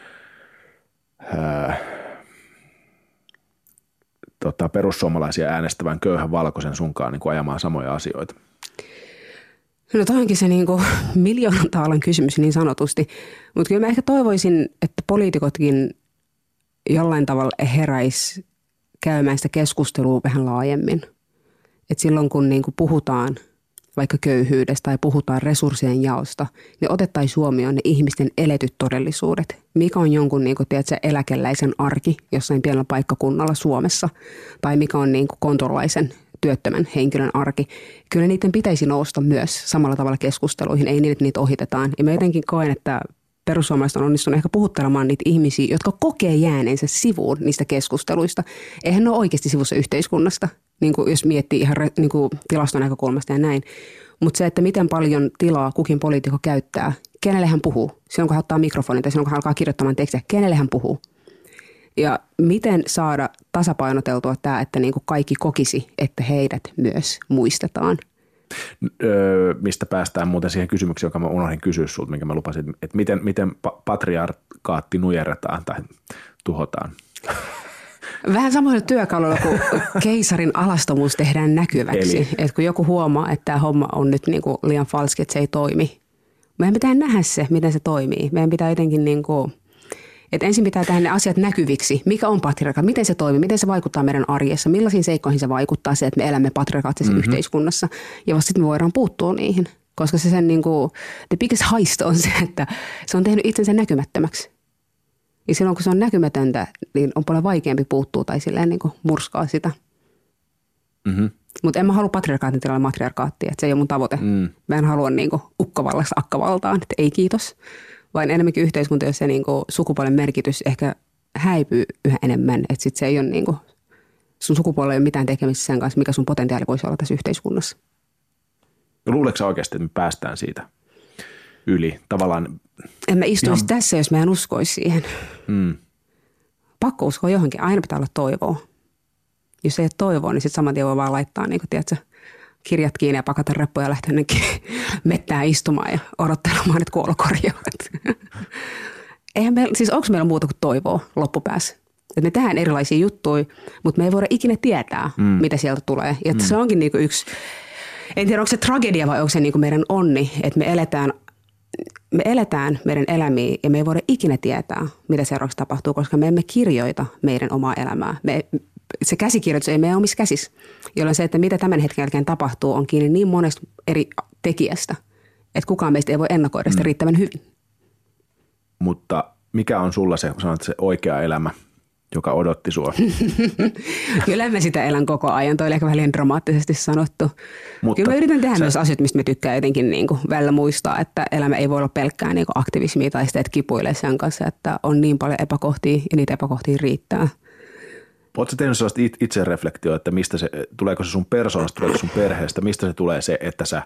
Äh, Tota, perussuomalaisia äänestävän köyhän valkoisen sunkaan niin kuin ajamaan samoja asioita? No toi onkin se niinku miljoonan taalan kysymys niin sanotusti, mutta kyllä mä ehkä toivoisin, että poliitikotkin jollain tavalla heräisi käymään sitä keskustelua vähän laajemmin. Et silloin kun niinku puhutaan vaikka köyhyydestä tai puhutaan resurssien jaosta, niin otettaisiin huomioon ne ihmisten eletyt todellisuudet. Mikä on jonkun niinku, tiedätkö, eläkeläisen arki jossain pienellä paikkakunnalla Suomessa tai mikä on niinku kontolaisen työttömän henkilön arki. Kyllä niiden pitäisi nousta myös samalla tavalla keskusteluihin, ei niin, että niitä ohitetaan. Ja mä jotenkin koen, että perussuomalaiset on onnistunut ehkä puhuttelemaan niitä ihmisiä, jotka kokee jääneensä sivuun niistä keskusteluista. Eihän ne ole oikeasti sivussa yhteiskunnasta, niin kuin jos miettii ihan niin kuin tilaston näkökulmasta ja näin. Mutta se, että miten paljon tilaa kukin poliitikko käyttää, kenelle hän puhuu, silloin kun hän ottaa mikrofonin tai silloin kun hän alkaa kirjoittamaan tekstiä, kenelle hän puhuu. Ja miten saada tasapainoteltua tämä, että niin kuin kaikki kokisi, että heidät myös muistetaan. Öö, mistä päästään muuten siihen kysymykseen, joka mä unohdin kysyä sulta, minkä mä lupasin, että miten, miten patriarkaatti nujerretaan tai tuhotaan? Vähän samoilla työkaluilla kuin keisarin alastomuus tehdään näkyväksi. Että kun joku huomaa, että tämä homma on nyt niin kuin liian falski, että se ei toimi. Meidän pitää nähdä se, miten se toimii. Meidän pitää jotenkin niin kuin että ensin pitää tehdä ne asiat näkyviksi. Mikä on patriarkaatti? Miten se toimii? Miten se vaikuttaa meidän arjessa? Millaisiin seikkoihin se vaikuttaa se, että me elämme patriarkaattisessa mm-hmm. yhteiskunnassa? Ja vasta sitten me voidaan puuttua niihin. Koska se sen niin kuin, the biggest heist on se, että se on tehnyt itsensä näkymättömäksi. Ja silloin kun se on näkymätöntä, niin on paljon vaikeampi puuttua tai silleen niin kuin murskaa sitä. Mm-hmm. Mutta en mä halua patriarkaatin tilalle matriarkaattia. Että se ei ole mun tavoite. Mm. Mä en halua niin kuin ukkavallassa akkavaltaan. Että ei kiitos. Vaan enemmänkin yhteiskunta, jossa se niin kuin sukupuolen merkitys ehkä häipyy yhä enemmän. Että sitten se ei ole niin kuin, sun sukupuolella ei ole mitään tekemistä sen kanssa, mikä sun potentiaali voisi olla tässä yhteiskunnassa. Luuletko sä oikeasti, että me päästään siitä yli? Tavallaan en mä istuisi ihan tässä, jos mä en uskoisi siihen. Mm. Pakko uskoa johonkin. Aina pitää olla toivoa. Jos ei ole toivoa, niin sitten saman tien voi vaan laittaa, niin kuin, tiedätkö, kirjat kiinni ja pakata reppuja ja lähteä jonnekin mettään istumaan ja odottelemaan, että kuolo korjaavat. Eihän meillä, siis onko meillä muuta kuin toivoa loppupäässä? Että me tehdään erilaisia juttuja, mutta me ei voida ikinä tietää, mm. mitä sieltä tulee. Ja mm. se onkin niinku yksi, en tiedä onko se tragedia vai onko se niinku meidän onni, että me eletään, me eletään meidän elämiä ja me ei voida ikinä tietää, mitä seuraavaksi tapahtuu, koska me emme kirjoita meidän omaa elämää. Me, se käsikirjoitus ei meidän omissa käsissä, jolloin se, että mitä tämän hetken jälkeen tapahtuu, on kiinni niin monesta eri tekijästä, että kukaan meistä ei voi ennakoida sitä mm. riittävän hyvin. Mutta mikä on sulla se, sanot, se oikea elämä, joka odotti sua? Kyllä mä sitä elän koko ajan. Toi oli ehkä vähän liian dramaattisesti sanottu. Mutta kyllä mä yritän tehdä sä myös asioita, mistä mä tykkään jotenkin niin kuin välillä muistaa, että elämä ei voi olla pelkkää niin kuin aktivismia tai sitä, että kipuilee sen kanssa, että on niin paljon epäkohtia ja niitä epäkohtia riittää. Oletko sä tehnyt sellaista itsereflektioa, että mistä se, tuleeko se sun persoonasta, tuleeko sun perheestä, mistä se tulee se, että sä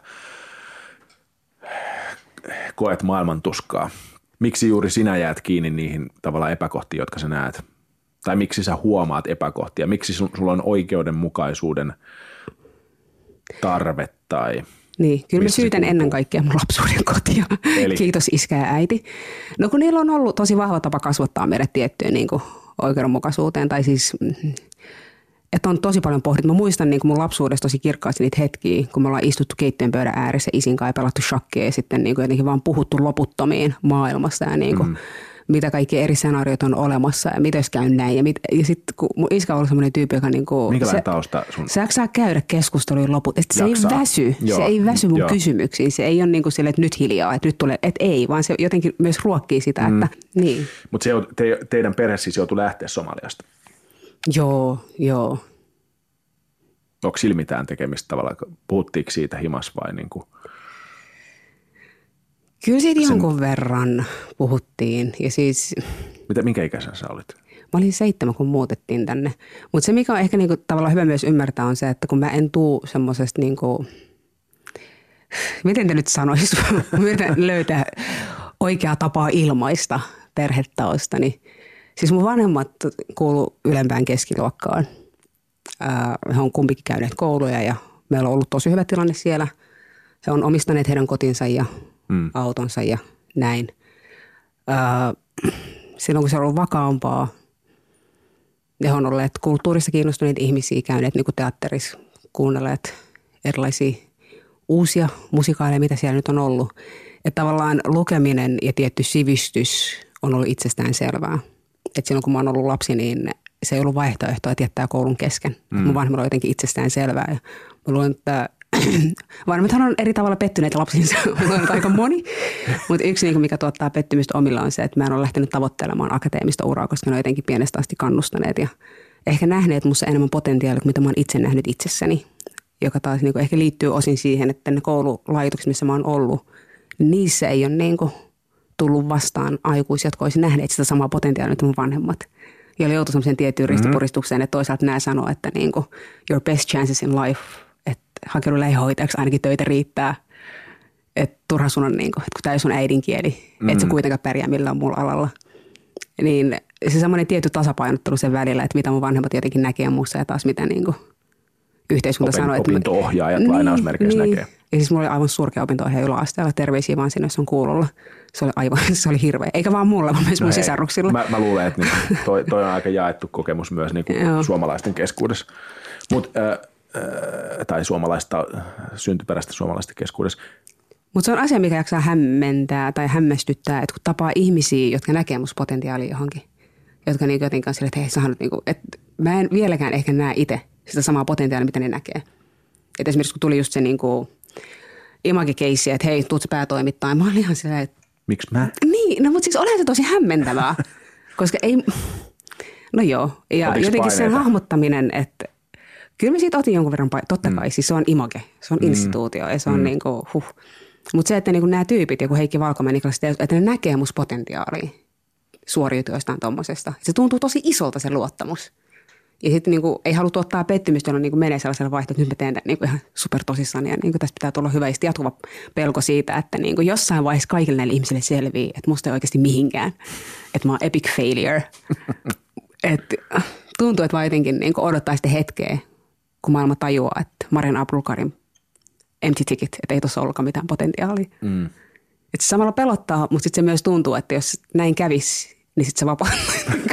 koet maailman tuskaa? Miksi juuri sinä jäät kiinni niihin tavallaan epäkohtiin, jotka sä näet? Tai miksi sä huomaat epäkohtia? Miksi sulla on oikeudenmukaisuuden tarve tai... Niin, kyllä mä syytän ennen kaikkea mun lapsuuden kotia. Eli? Kiitos iskä ja äiti. No kun niillä on ollut tosi vahva tapa kasvattaa meidät tiettyyn niin kuin oikeudenmukaisuuteen. Tai siis, että on tosi paljon pohdittu. Mä muistan niin kuin mun lapsuudessa tosi kirkkaasti niitä hetkiä, kun me ollaan istuttu keittiön pöydän ääressä isin kanssa ja pelattu shakkia ja sitten niin kuin jotenkin vaan puhuttu loputtomiin maailmasta ja niin kuin... Mm. mitä kaikki eri skenaariot on olemassa ja miten käy näin. Ja, mit, ja sitten kun mun iskä on ollut semmoinen tyyppi, joka niinku... Minkälainen tausta sun? Se saa käydä keskustelujen loput. Että se ei väsy. Joo. Se ei väsy mun Joo. kysymyksiin. Se ei ole niinku silleen, että nyt hiljaa, että nyt tulee, että ei, vaan se jotenkin myös ruokkii sitä, mm. että niin. Mutta te, teidän perhe siis joutui lähteä Somaliasta? Joo, joo. Onko sillä mitään tekemistä tavallaan? Puhuttiinko siitä himas vai niinku... Kyllä siitä sen... jonkun verran puhuttiin. Ja siis... Mitä, minkä ikäisen sä olit? Mä olin seitsemän, kun muutettiin tänne. Mutta se, mikä on ehkä niinku tavallaan hyvä myös ymmärtää, on se, että kun mä en tuu semmoisesta niinku... Miten te nyt sanois? Miten löytää oikeaa tapaa ilmaista perhetausta. Niin... Siis mun vanhemmat kuulu ylempään keskiluokkaan. He on kumpikin käyneet kouluja ja meillä on ollut tosi hyvä tilanne siellä. He on omistaneet heidän kotinsa ja... Mm. autonsa ja näin. Öö, silloin kun se on ollut vakaampaa, ne on olleet kulttuurissa kiinnostuneita ihmisiä, käyneet niin kuin teatterissa, kuunnelleet erilaisia uusia musikaaleja, mitä siellä nyt on ollut. Että tavallaan lukeminen ja tietty sivistys on ollut itsestään selvää. Että silloin kun mä oon ollut lapsi, niin se ei ollut vaihtoehtoa, että jättää koulun kesken. Mm. Mun vanhemmilla on jotenkin itsestään selvää. Ja mä luulen, että vanhemmathan on eri tavalla pettyneitä lapsiinsa, on aika moni. Mutta yksi, mikä tuottaa pettymystä omilla, on se, että mä en ole lähtenyt tavoittelemaan akateemista uraa, koska ne on jotenkin pienestä asti kannustaneet ja ehkä nähneet musta enemmän potentiaalia kuin mitä mä oon itse nähnyt itsessäni, joka taas niin kuin ehkä liittyy osin siihen, että ne koululaitokset, missä mä oon ollut, niissä ei ole niin kuin tullut vastaan aikuisia, jotka olisi nähneet sitä samaa potentiaalia kuin mun vanhemmat. Ja oli joutu sellaiseen tiettyyn ristipuristukseen, että toisaalta nämä sanoo, että niin kuin your best chances in life, että hakeudu lähihoitajaksi, ainakin töitä riittää. Että turha sun on, niin kuin, että kun tämä ei sun äidinkieli, mm-hmm. että sä kuitenkaan pärjää millään muulla alalla. Niin se semmoinen tietty tasapainottelu sen välillä, että mitä mun vanhemmat jotenkin näkee muussa ja taas mitä niin kuin yhteiskunta Opin, sanoo. Opinto-ohjaajat niin, lainausmerkeissä niin. näkee. Ja siis mulla oli aivan surkea opinto-ohjaaja yläasteella. Terveisiä vaan sinne, jos on kuulolla. Se oli aivan, se oli hirveä. Eikä vaan mulla, vaan myös no mun hei, sisaruksilla. Mä, mä luulen, että niin, toi, toi on aika jaettu kokemus myös niin kuin suomalaisten keskuudessa. Mut, äh, äh, tai suomalaista, syntyperäistä suomalaisten keskuudessa. Mutta se on asia, mikä jaksaa hämmentää tai hämmästyttää, että kun tapaa ihmisiä, jotka näkee musta potentiaalia johonkin, jotka niin jotenkin on sille, että hei, sä niin kuin, että mä en vieläkään ehkä näe itse sitä samaa potentiaalia, mitä ne näkee. Että esimerkiksi kun tuli just se niin kuin image-keissi, että hei, tuut sä päätoimittaa. Mä olin ihan silleen, että miksi mä? Niin, no mutta siis olihan se tosi hämmentävää, koska ei, no joo. Ja Otiks jotenkin paineita? sen hahmottaminen, että kyllä mä siitä otin jonkun verran paineita. Totta kai, mm. siis se on image, se on mm. instituutio ja se on mm. niin kuin huh. Mutta se, että niin kuin nämä tyypit, joku Heikki Valkomäen, Niklas Teus, että ne näkee musta potentiaalia suoriutua jostain tommosesta. Se tuntuu tosi isolta se luottamus. Ja sitten niinku, ei halua tuottaa pettymystä, jolloin niinku menee sellaisella vaihtoehtolla, että nyt mä teen tämän niinku ihan supertosissaan. Ja niinku, tästä pitää tulla hyvä ja jatkuva pelko siitä, että niinku, jossain vaiheessa kaikille näille ihmisille selvii, että musta ei oikeasti mihinkään. Että mä oon epic failure. Et, tuntuu, että vaan jotenkin niinku, odottaa sitten hetkeä, kun maailma tajuaa, että Marian Abdulkarim empty ticket, että ei tuossa ollutkaan mitään potentiaalia. Mm. Että se samalla pelottaa, mutta sitten se myös tuntuu, että jos näin kävisi, niin sitten se vapauttaa.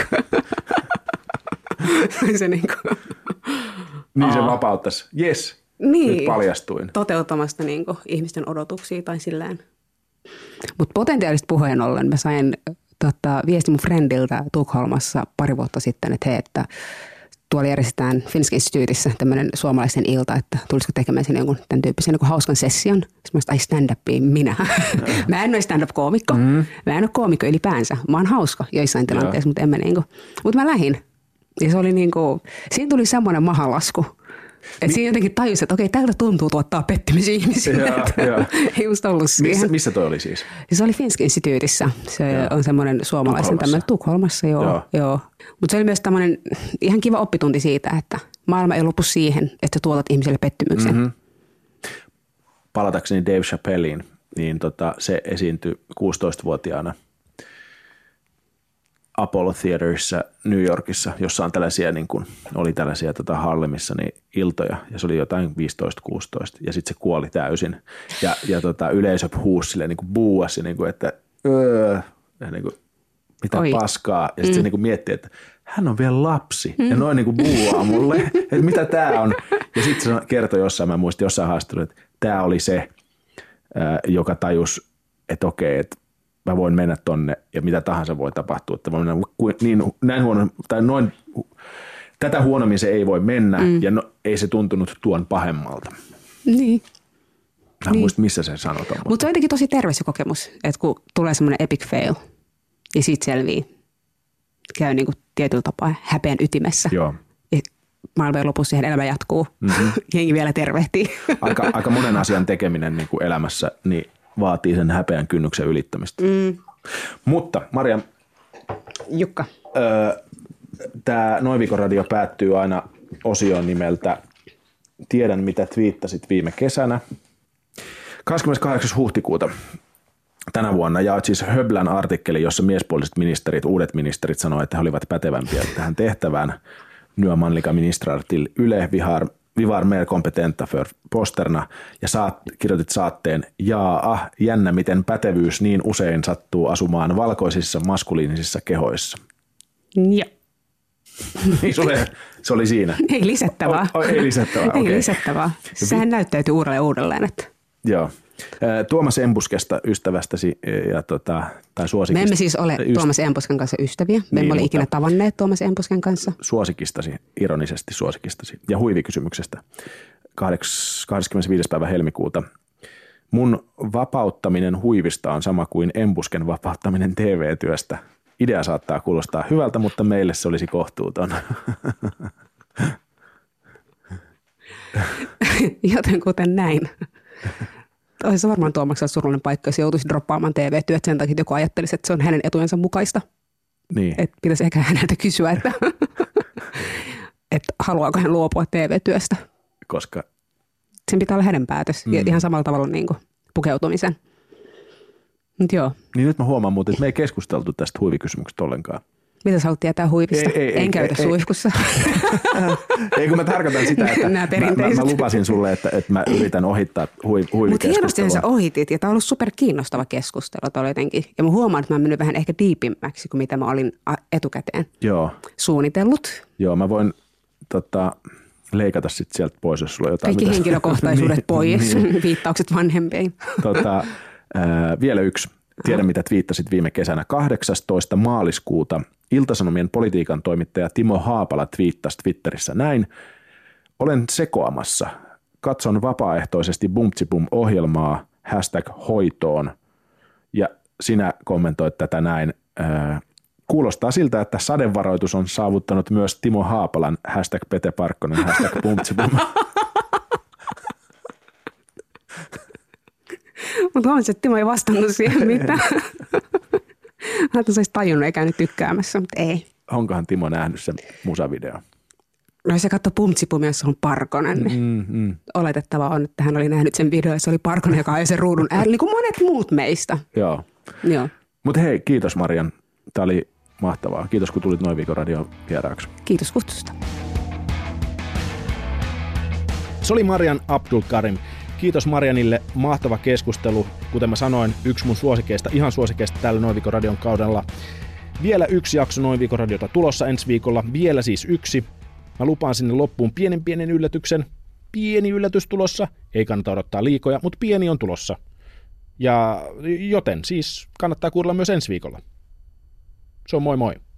se niin kuin. Niin se vapauttaisi. Jes, niin, nyt paljastuin. Toteuttamasta niin kuin ihmisten odotuksia tai silleen. Mutta potentiaalista puheen ollen mä sain tota, viesti mun friendiltä Tukholmassa pari vuotta sitten, että hei, että tuolla järjestetään Finsk Instituutissa tämmöinen suomalaisen ilta, että tulisiko tekemään sinne jonkun tämän tyyppisen niin kuin hauskan session. Sitten mä sanoin, ai stand-upia, minä. Mä en ole stand-up-koomikko. Mm. Mä en ole koomikko ylipäänsä. Mä oon hauska joissain tilanteissa, mutta en mä niin kuin. Mutta mä lähdin. Ja se oli niin kuin, siinä tuli semmoinen mahalasku. Että Mi- siinä jotenkin tajusi, että okei, tältä tuntuu tuottaa pettymys ihmisille. Ja, ja. Ei just ollut siihen. Missä, missä toi oli siis? Se oli Finsk Instituutissa. Se ja. on semmoinen suomalaisen tämmöinen Tukholmassa, joo. joo. joo. Mutta se oli myös tämmöinen ihan kiva oppitunti siitä, että maailma ei lopu siihen, että tuotat ihmisille pettymyksen. Mm-hmm. Palatakseni Dave Chappelliin, niin tota, se esiintyi kuusitoistavuotiaana Apollo Theaterissa New Yorkissa, jossa on tällaisia, niin kuin, oli tällaisia tota Harlemissa niin iltoja, ja se oli jotain viisitoista kuusitoista, ja sitten se kuoli täysin. Ja, ja tota, yleisö huusi silleen, niin kuin buuasi, niin kuin, että öö, ja niin kuin, mitä Oi. paskaa. Ja sitten mm. se niin kuin mietti, että hän on vielä lapsi, mm. ja noin niin kuin buuaa mulle, että mitä tämä on. Ja sitten se kertoi jossain, mä muistin jossain haastattelussa, että tämä oli se, joka tajusi, että okei, että mä voin mennä tonne ja mitä tahansa voi tapahtua. Että mennä niin, näin huono, tai noin, tätä huonommin se ei voi mennä mm. ja no, ei se tuntunut tuon pahemmalta. Niin. Mä en niin. muista, missä se sanotaan. Mutta Mut se on jotenkin tosi terve se kokemus, että kun tulee semmoinen epic fail ja siitä selvii, käy niin kuin tietyllä tapaa häpeän ytimessä. Joo. Ja maailman lopussa siihen elämä jatkuu. Mm-hmm. Jengi vielä tervehtii. Aika, aika monen asian tekeminen niin kuin elämässä, niin vaatii sen häpeän kynnyksen ylittämistä. Mm. Mutta Maria, Jukka. Tämä Noin Viikon Radio päättyy aina osioon nimeltä Tiedän, mitä twiittasit viime kesänä. kahdeskymmeneskahdeksas huhtikuuta tänä vuonna jaoit siis Höblän artikkeli, jossa miespuoliset ministerit, uudet ministerit sanoivat, että he olivat pätevämpiä tähän tehtävään. Nya manliga ministrar till Yle, vi har Vi var mer kompetenta för posterna ja saat, kirjoitit saatteen, jaa, jännä miten pätevyys niin usein sattuu asumaan valkoisissa maskuliinisissa kehoissa. Joo. Sulle, se oli siinä. Ei lisättävää. O, o, ei lisättävää, Ei okay. lisättävää. Sehän näyttäytyy uudelleen uudelleen. Että. Joo. Tuomas Embuskesta ystävästäsi ja tota, tai suosikista. Me emme siis ole Yst... Tuomas Embusken kanssa ystäviä. Me niin, emme ole mutta... ikinä tavanneet Tuomas Embusken kanssa. Suosikistasi, ironisesti suosikistasi ja huivikysymyksestä. kahdeskymmenesviides päivä helmikuuta. Mun vapauttaminen huivista on sama kuin Embusken vapauttaminen T V-työstä. Idea saattaa kuulostaa hyvältä, mutta meille se olisi kohtuuton. Joten kuten näin. Olisi varmaan Tuomaksella surullinen paikka, jos joutuisi droppaamaan T V-työt sen takia, että joku ajattelisi, että se on hänen etujensa mukaista. Niin. Että pitäisi ehkä häneltä kysyä, että, että haluaako hän luopua T V-työstä. Koska sen pitää olla hänen päätös. Mm. Ihan samalla tavalla niin kuin pukeutumisen. Mut joo. Niin nyt mä huomaan muuten, että me ei keskusteltu tästä huivikysymyksestä ollenkaan. Mitä sä haluat tietää huivista? Ei, ei, en ei, käytä ei, suihkussa. Ei, kun mä tarkoitan sitä, että mä, mä, mä lupasin sulle, että, että mä yritän ohittaa hui, huivikeskustelua. Mutta hienosti sä ohitit, ja tämä on ollut super kiinnostava keskustelu jotenkin. Ja mä huomaan, että mä oon mennyt vähän ehkä diipimmäksi kuin mitä mä olin etukäteen Joo. suunnitellut. Joo, mä voin tota, leikata sit sieltä pois, jos sulla on jotain. Kaikki mitä... henkilökohtaisuudet niin, pois, niin. viittaukset vanhempiin. Tota, äh, vielä yksi. Tiedän, mitä twiittasit viime kesänä. kahdeksastoista maaliskuuta Ilta-Sanomien politiikan toimittaja Timo Haapala twiittasi Twitterissä näin. Olen sekoamassa. Katson vapaaehtoisesti Bumtsibum-ohjelmaa, hashtag hoitoon. Ja sinä kommentoit tätä näin. Äh, kuulostaa siltä, että sadevaroitus on saavuttanut myös Timo Haapalan, hashtag Pete Parkkonen, hashtag Bumtsibum. Mutta huomasin, että Timo ei vastannut siihen mitään. Hän olisi tajunnut eikä nyt tykkäämässä, mutta ei. Onkohan Timo nähnyt sen musavideon? No se katsoi Bumtsibumia, jossa on Parkonen. Niin mm, mm. Oletettava on, että hän oli nähnyt sen videon, jossa oli Parkonen, joka ajoi sen ruudun äärellä, niin kuin monet muut meistä. Joo. Joo. Mutta hei, kiitos Marian. Tämä oli mahtavaa. Kiitos, kun tulit Noin Viikon radion vieraaksi. Kiitos kutsusta. Se oli Marian Abdulkarim. Kiitos Marianille, mahtava keskustelu. Kuten mä sanoin, yksi mun suosikeista, ihan suosikeista tällä Noin Viikon radion kaudella. Vielä yksi jakso Noin Viikon radiota tulossa ensi viikolla, vielä siis yksi. Mä lupaan sinne loppuun pienen pienen yllätyksen. Pieni yllätys tulossa, ei kannata odottaa liikoja, mutta pieni on tulossa. Ja joten siis kannattaa kuunnella myös ensi viikolla. Se on moi moi.